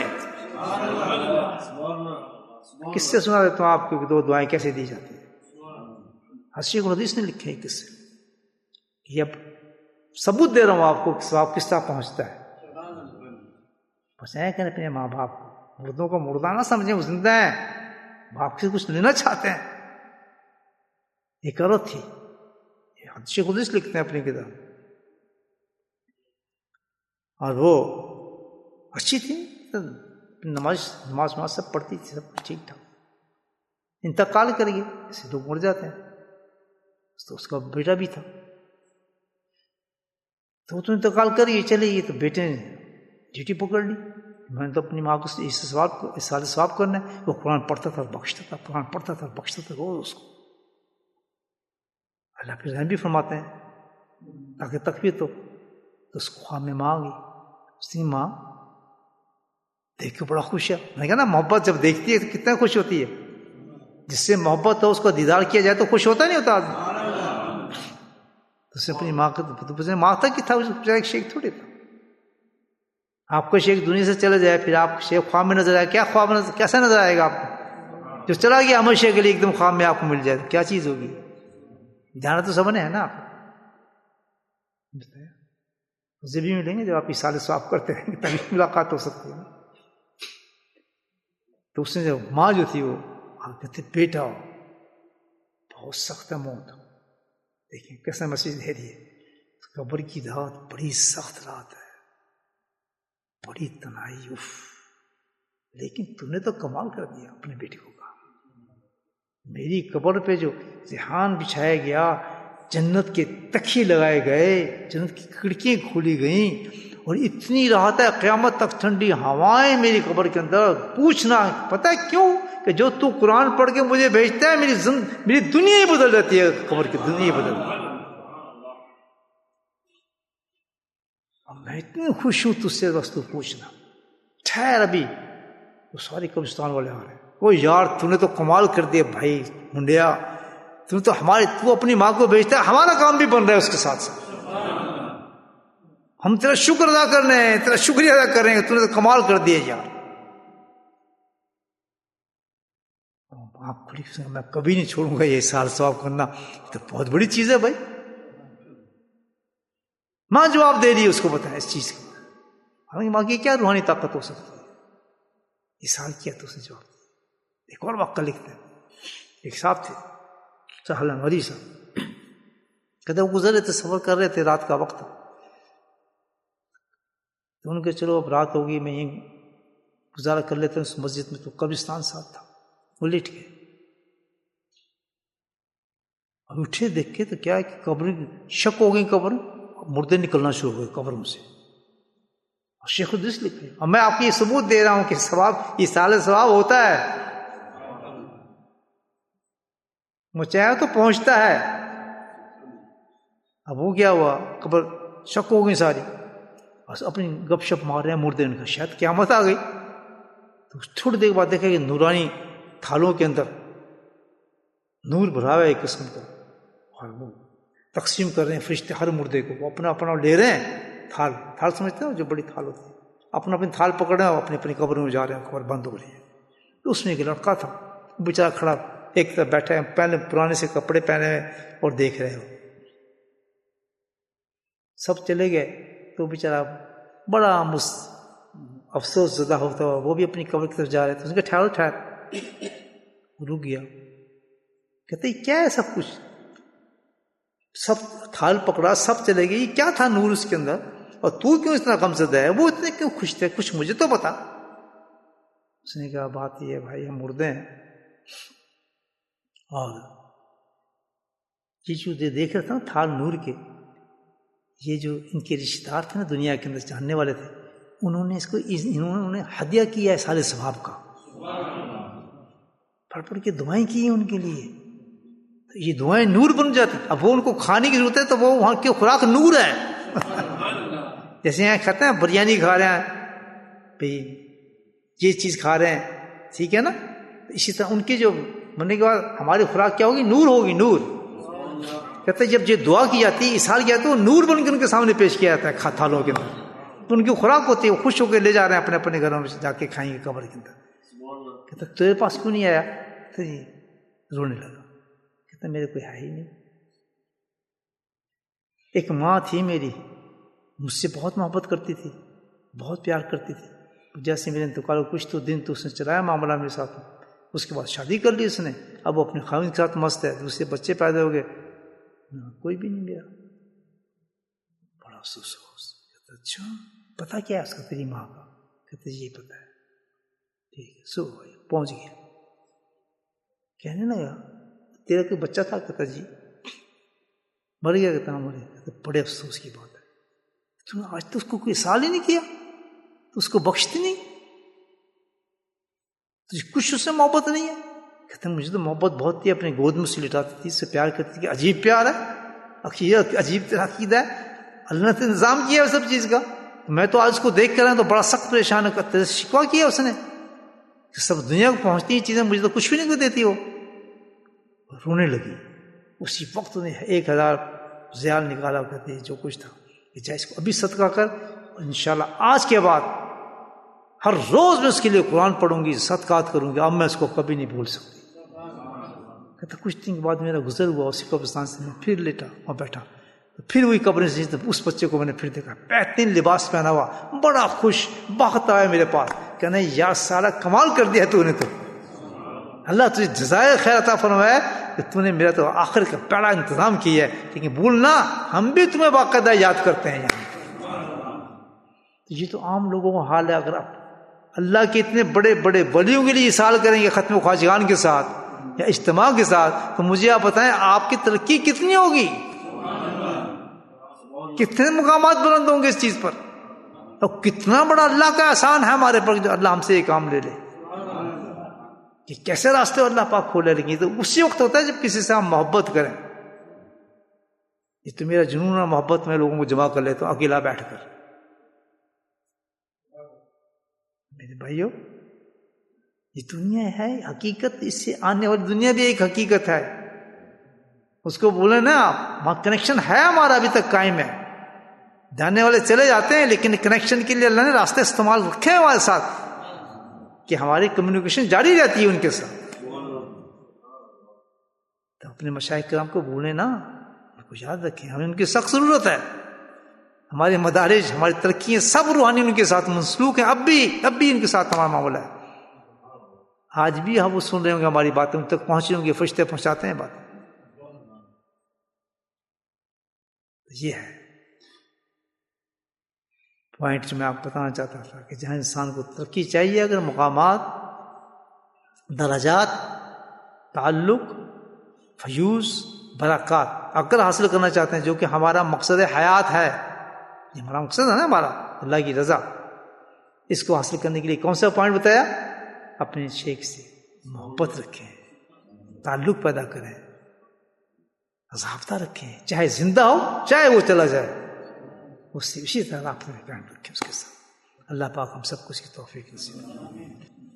کس سے سنا دیتا ہوں آپ کو کہ دو دعائیں کیسے دی جاتی ہیں. حشیق الحدیث نے لکھے ہیں کس سے، یہ اب ثبوت دے رہا ہوں آپ کو کہ ثواب کس طرح پہنچتا ہے. بس اے کہ اپنے ماں باپ مردوں کو مردہ نہ سمجھیں، وہ زندہ ہیں، باپ سے کچھ لینا چاہتے ہیں. یہ کرو تھی، یہ حشیق الحدیث لکھتے ہیں اپنی کتاب، اور وہ اچھی تھی، نماز نماز نماز سب پڑھتی تھی، سب ٹھیک ٹھاک. انتقال کر گئی، ایسے لوگ مر جاتے ہیں. تو اس کا بیٹا بھی تھا، تو وہ تو انتقال کر گئی، چلے گئی، تو بیٹے نے ڈیوٹی پکڑ لی. میں نے تو اپنی ماں کو اس سواب کو اس سال ثواب کرنا ہے. وہ قرآن پڑھتا تھا اور بخشتا تھا، قرآن پڑھتا تھا اور بخشتا تھا روز اس کو. اللہ پھر رحم بھی فرماتے ہیں تاکہ تکبیر تو تو اس کو خواب میں ماں آ گئی. اس کی ماں دیکھ کے بڑا خوش ہے. میں نے کہا نا محبت جب دیکھتی ہے تو کتنا خوش ہوتی ہے. جس سے محبت ہو اس کو دیدار کیا جائے تو خوش ہوتا نہیں ہوتا آدمی. تو اس نے اپنی ماں کو ماں تک کی تھا، ایک شیخ تھوڑے تھا. آپ کو شیخ دنیا سے چلے جائے پھر آپ شیخ خواب میں نظر آئے، کیا خواب نظر کیسا نظر آئے گا آپ کو؟ جو چلا گیا امر شیخ کے لیے ایک دم خواب میں آپ کو مل جائے تو کیا چیز ہوگی؟ جانا تو سب نے ہے نا. آپ اسے بھی ملیں گے جب آپ اصالہ ثواب کرتے رہیں گے تبھی ملاقات ہو سکتی ہے. تو اس نے جو ماں جو تھی وہ کہتے بیٹا بہت سخت ہے موت، دیکھیں کیسے مسیح دے رہی ہے. قبر کی رات بڑی سخت رات ہے، بڑی تنہائی، اف، لیکن تم نے تو کمال کر دیا. اپنے بیٹے کو کہا میری قبر پہ جو ذہان بچھایا گیا، جنت کے تکیے لگائے گئے، جنت کی کھڑکیاں کھولی گئیں، اور اتنی راحت ہے قیامت تک، ٹھنڈی ہوائیں میری قبر کے اندر. پوچھنا پتہ ہے کیوں؟ کہ جو تو قرآن پڑھ کے مجھے بھیجتا ہے، میری زند... میری دنیا ہی بدل جاتی ہے، قبر کی دنیا ہی بدل جاتی ہے. میں اتنی خوش ہوں تجھ سے، بس تو پوچھنا. ٹھہر ابھی، وہ سارے قبرستان والے آ رہے ہیں. وہ یار تو نے تو کمال کر دیا بھائی منڈیا، تو تو ہمارے تو اپنی ماں کو بھیجتا ہے، ہمارا کام بھی بن رہا ہے اس کے ساتھ ساتھ. ہم تیرا شکر ادا کر رہے ہیں، تیرا شکریہ ادا کر رہے ہیں، تو نے تو کمال کر دیا یار. آپ میں کبھی نہیں چھوڑوں گا یہ سال ثواب کرنا، یہ تو بہت بڑی چیز ہے بھائی. ماں جواب دے رہی ہے اس کو، بتایا اس چیز کا. ہمیں ماں کی کیا روحانی طاقت ہو سکتی ہے؟ یہ سال کیا تو اس نے جواب دیا. ایک اور واقعہ لکھتے ہیں. ایک صاحب تھے سہل انوری صاحب، کہتے وہ گزر رہے تھے، سفر کر رہے تھے، رات کا وقت. تو ان کے چلو اب رات ہوگی، میں یہیں گزارا کر لیتے ہیں اس مسجد میں. تو قبرستان ساتھ تھا، وہ لیٹ گئے. اب اٹھے دیکھ کے تو کیا ہے کہ قبر شک ہو گئی، قبر مردے نکلنا شروع ہو گئے قبروں سے. اور شیخ الحدیث لکھے، اور میں آپ کو یہ ثبوت دے رہا ہوں کہ ثواب، یہ سال ثواب ہوتا ہے، مچایا تو پہنچتا ہے. اب وہ کیا ہوا، قبر شک ہو گئی ساری، بس اپنی گپ شپ مار رہے ہیں مردے ان کا، شاید قیامت آ گئی. تو تھوڑی دیر بعد دیکھا کہ نورانی تھالوں کے اندر نور بھرا ہوا ہے ایک قسم کا، اور وہ تقسیم کر رہے ہیں فرشتے ہر مردے کو. وہ اپنا اپنا لے رہے ہیں تھال. تھال سمجھتے ہو جو بڑی تھال ہوتی ہے، اپنا اپنی تھال پکڑ رہے ہیں اور اپنی اپنی قبروں میں جا رہے ہیں، قبر بند ہو رہی ہے. تو اس میں ایک لڑکا تھا بیچارہ کھڑا ایک طرف بیٹھا ہے، پہلے پرانے سے کپڑے پہنے ہوئے اور دیکھ رہے ہو. سب چلے گئے تو بیچارہ بڑا مس افسوس زدہ ہوتا ہوا وہ بھی اپنی قبر کی طرف جا رہے تھے. اس نے کہا ٹھہرو ٹھہر. رک گیا، کہتے کیا ہے سب کچھ، سب تھال پکڑا، سب چلے گئے، کیا تھا نور اس کے اندر، اور تو کیوں اتنا غم زدہ ہے، وہ اتنے کیوں خوش تھے، کچھ مجھے تو بتا. اس نے کہا بات یہ ہے بھائی، ہم مردے ہیں، اور یہ جو دیکھ رہا تھا نا تھال نور کے، یہ جو ان کے رشتہ دار تھے نا دنیا کے اندر جاننے والے تھے، انہوں نے اس کو انہوں نے ہدیہ کیا ہے سال ثواب کا. پڑھ پڑھ کے دعائیں کی ہیں ان کے لیے، تو یہ دعائیں نور بن جاتی. اب وہ ان کو کھانے کی ضرورت ہے تو وہ وہاں کی خوراک نور ہے. جیسے یہاں کھاتے ہیں بریانی کھا رہے ہیں بھائی، یہ چیز کھا رہے ہیں، ٹھیک ہے نا. اسی طرح ان کے جو مرنے کے بعد ہماری خوراک کیا ہوگی، نور ہوگی، نور. کہتے ہیں جب یہ دعا کی جاتی ہے، اصحال کیا تو نور بن کے ان کے سامنے پیش کیا جاتا ہے تھالوں کے اندر. تو ان کی خوراک ہوتی ہے، وہ خوش ہو کے لے جا رہے ہیں اپنے اپنے گھروں میں جا کے کھائیں گے قبر کے اندر. کہتے تیرے پاس کیوں نہیں آیا؟ تو رونے لگا، کہتے میرے کوئی ہے ہی نہیں. ایک ماں تھی میری، مجھ سے بہت محبت کرتی تھی، بہت پیار کرتی تھی. جیسے میرے انتقال کو کچھ تو دن تو اس نے چلایا معاملہ میرے ساتھ. اس کے بعد شادی کر لی اس نے، اب وہ اپنے خاوند کے ساتھ مست ہے، دوسرے بچے پیدا ہو گئے، کوئی بھی نہیں میرا. بڑا افسوس ہوا. اچھا پتا کیا ہے اس کا تیری ماں کا؟ کہتے یہ پتا ہے. ٹھیک ہے، سو پہنچ گیا. کہنے لگا تیرا کوئی بچہ تھا؟ کہتا جی. مر گیا؟ کہتا مر گیا. کہتے بڑے افسوس کی بات ہے، تو نے آج تک اس کو کوئی سال ہی نہیں کیا، تو اس کو بخشتی نہیں، تجھے کچھ اس سے محبت نہیں ہے؟ کہتے مجھے تو محبت بہت تھی، اپنے گود میں سے لٹاتی تھی، اس سے پیار کرتی تھی. عجیب پیار ہے، عقیدہ عجیب طرح عقیدہ ہے، اللہ نے انتظام کیا ہے سب چیز کا. میں تو آج اس کو دیکھ کر تو بڑا سخت پریشان ہے. شکوا کیا اس نے کہ سب دنیا کو پہنچتی ہیں چیزیں، مجھے تو کچھ بھی نہیں کو دیتی. وہ رونے لگی. اسی وقت نے ایک ہزار زیال نکالا، کرتے جو کچھ تھا کہ جائے اس کو ابھی صدقہ کر، اور انشاءاللہ آج کے بعد ہر روز میں اس کے لیے قرآن پڑھوں گی، صدقات کروں گی، اب میں اس کو کبھی نہیں بھول سکتی. کہتا کچھ دن کے بعد میرا گزر ہوا اسی قبرستان سے، میں پھر لیٹا اور بیٹھا، پھر وہی قبریں سے اس بچے کو میں نے پھر دیکھا، بہترین لباس پہنا ہوا، بڑا خوش بخت آیا میرے پاس. کہنا یار سارا کمال کر دیا تو نے، تو اللہ تجھے جزائے خیر عطا فرمائے کہ تو نے میرا تو آخر کا بڑا انتظام کیا ہے. لیکن بھولنا ہم بھی تمہیں باقاعدہ یاد کرتے ہیں. یہ تو عام لوگوں کا حال ہے. اگر آپ اللہ کے اتنے بڑے بڑے ولیوں کے لیے اصال کریں گے ختم خواجگان کے ساتھ یا اجتماع کے ساتھ، تو مجھے آپ بتائیں آپ کی ترقی کتنی ہوگی، کتنے مقامات بلند ہوں گے اس چیز پر. اور کتنا بڑا اللہ کا احسان ہے ہمارے پر جو اللہ ہم سے یہ کام لے لے. کہ کیسے راستے اللہ پاک کھولے لگیں. تو اسی وقت ہوتا ہے جب کسی سے ہم محبت کریں. یہ تو میرا جنون اور محبت میں لوگوں کو جمع کر لیتا ہوں اکیلا بیٹھ کر. میرے بھائیو یہ دنیا ہے حقیقت، اس سے آنے والی دنیا بھی ایک حقیقت ہے. اس کو بولے نا آپ، کنیکشن ہے ہمارا ابھی تک قائم ہے. جانے والے چلے جاتے ہیں لیکن کنیکشن کے لیے اللہ نے راستے استعمال رکھے ہیں ہمارے ساتھ کہ ہماری کمیونیکیشن جاری رہتی ہے ان کے ساتھ. تو اپنے مشائخ کرام کو بھولیں نا، ان کو یاد رکھیں، ہمیں ان کی سخت ضرورت ہے. ہمارے مدارج، ہماری ترقیاں سب روحانی ان کے ساتھ منسلوک ہیں. اب بھی اب بھی ان کے ساتھ ہمارا معاملہ ہے. آج بھی ہم وہ سن رہے ہوں گے، ہماری باتیں ان تک پہنچی ہوں گی، فرشتے پہنچاتے ہیں باتیں. یہ ہے پوائنٹ جو میں آپ کو بتانا چاہتا تھا کہ جہاں انسان کو ترقی چاہیے، اگر مقامات، درجات، تعلق، فیوز، برکات اگر حاصل کرنا چاہتے ہیں، جو کہ ہمارا مقصد حیات ہے، یہ ہمارا مقصد ہے نا، ہمارا اللہ کی رضا، اس کو حاصل کرنے کے لیے کون سا پوائنٹ بتایا؟ اپنے شیخ سے محبت رکھیں، تعلق پیدا کریں، ضابطہ رکھیں، چاہے زندہ ہو چاہے وہ چلا جائے، اس سے اسی طرح آپ نے قائم رکھیں اس کے ساتھ. اللہ پاک ہم سب کو اس کی توفیق نصیب کرے.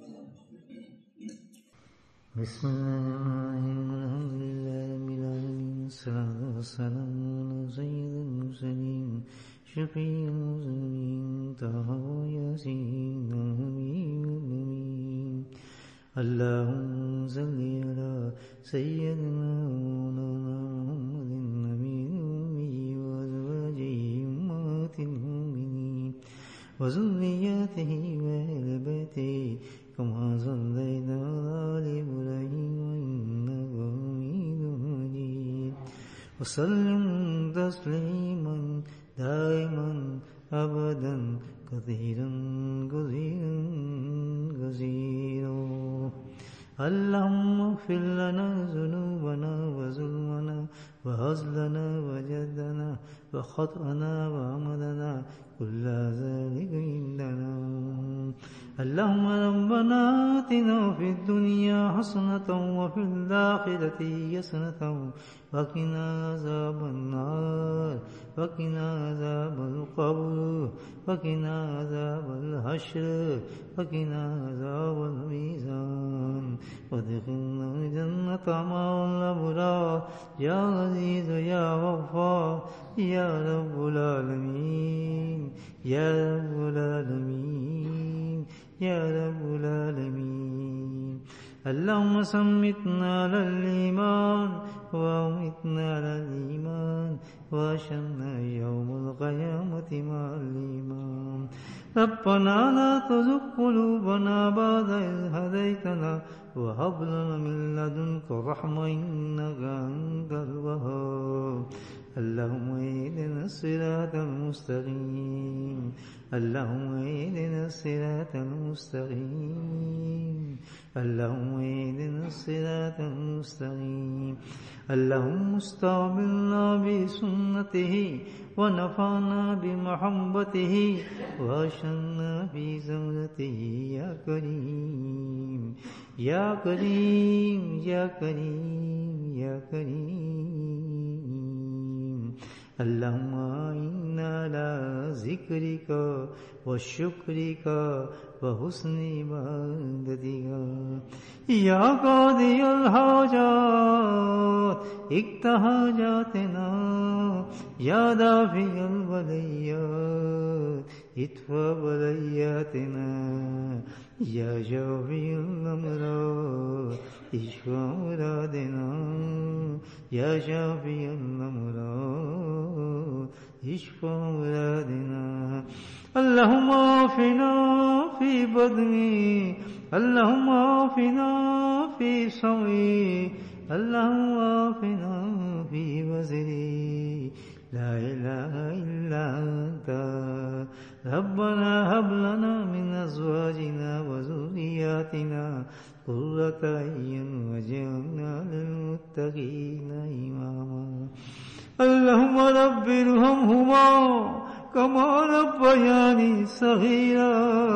بسم اللہ الحمد للہ رب العالمین والصلاة والسلام علی سید المرسلین شفیع المذنبین طہ یاسین حبیب الامین. اللہم صلی علی سیدنا مولانا محمد النبی الأمی وازواجہ امہات المؤمنین وذریاتہ وأہل بیتہ کما صلیت علی آل ابراہیم انک حمید مجید. وسلم تسلیما دائما ابدا کثیرا کثیرا کثیرا. اللهم اغفر لنا ذنوبنا وظلمنا وهزلنا وجدنا وخطأنا وعمدنا كل ذلك عندنا. اللهم ربنا آتنا في الدنيا حسنة وفي الآخرة حسنة وقنا عذاب النار وقنا عذاب القبر وقنا عذاب الحشر وقنا عذاب الميزان وادخلنا الجنة مع الأبرار يا عزيز يا غفار يا رب العالمين يا رب العالمين يا رب العالمين. اللهم سمتنا على الإيمان وأمتنا على الإيمان وأحشرنا يوم القيامة مع الإيمان. ربنا لا تزغ قلوبنا بعد إذ هديتنا وهب لنا من لدنك رحمة إنك أنت الوهاب. اللهم اهدنا الصراط المستقيم اللهم اهدنا الصراط المستقيم اللهم اهدنا الصراط المستقيم. اللهم استعملنا بسنته ونفعنا بمحبته واشرنا في زمرته يا كريم يا كريم يا كريم يا كريم. اللهم إنا على ذكرك وشكرك وحسن عبادتك. يا قاضي الحاجات اقض حاجاتنا يا دافع البليات ادفع بلياتنا يا شافي الأمراض اشفع مرادنا يا شافي الأمراض اشفع مرادنا. اللهم عافنا في بدني اللهم عافنا في سمعي اللهم عافنا في بصري لا إله إلا أنت. ربنا هب لنا من أزواجنا وذرياتنا قرة أعين واجعلنا للمتقين إماما. اللهم رب ارحمهما كما ربياني صغيرا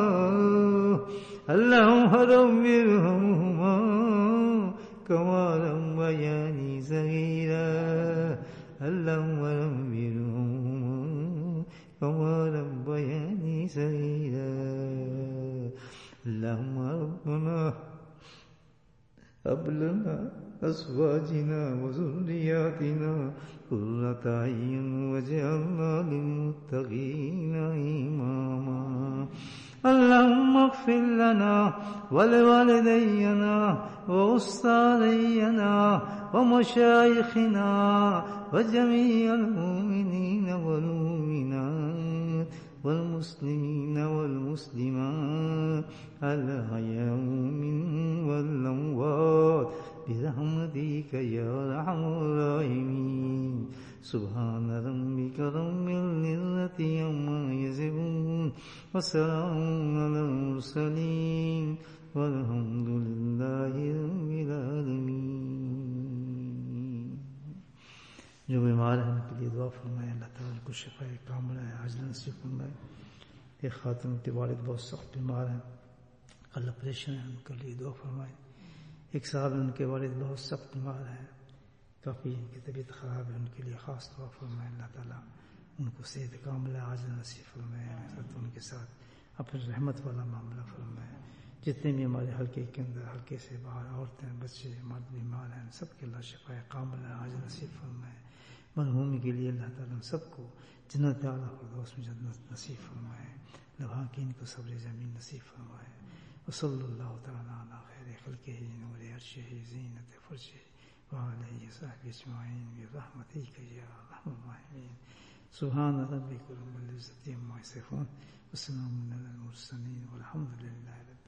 اللهم رب ارحمهما كما ربياني صغيرا اللهم رب ارحمهما كما ربياني صغيرا اللهم ربنا هب لنا أزواجنا وذرياتنا قرة أعين واجعلنا للمتقين إماما اللهم اغفر لنا ولوالدينا وأستاذينا ومشايخنا وجميع المؤمنين والمؤمنات والمسلمين والمسلمات الأحياء منهم والأموات برحمتك يا أرحم الراحمين سبحان ربك رب العزة عما يصفون وسلام على المرسلين والحمد لله رب العالمين. جو بیمار ہیں ان کے لیے دعا فرمائے اللہ تعالیٰ ان کو شفا کاملہ عاجلہ نصیب فرمائے. ایک خاتون کے والد بہت سخت بیمار ہیں اللہ پریشان ہیں ان کے لیے دعا فرمائے. ایک صاحب ان کے والد بہت سخت بیمار ہیں کافی ان کی طبیعت خراب ہے ان کے لیے خاص دعا فرمائے اللہ تعالیٰ ان کو صحت کاملہ عاجلہ نصیب فرمائے. ان کے ساتھ اپنے رحمت والا معاملہ فرمائے. جتنے بھی ہمارے حلقے کے اندر حلقے سے باہر عورتیں بچے مرد بیمار ہیں سب کے اللہ شفا کاملہ عاجلہ نصیب فرمائے. مرحوم کے لیے اللہ تعالیٰ سب کو جنت اعلیٰ فردوس میں جنت نصیب فرمائے. لبھاکین کو صبر جمیل نصیب فرمائے. وصلی اللہ تعالیٰ علی خیر خلقہ نور عرشہ زینت فرشہ وعلیہ وصحبہ اجمعین برحمتک یا ارحم الراحمین. سبحان ربک رب العزة عما یصفون وسلام علی المرسلین والحمد للہ رب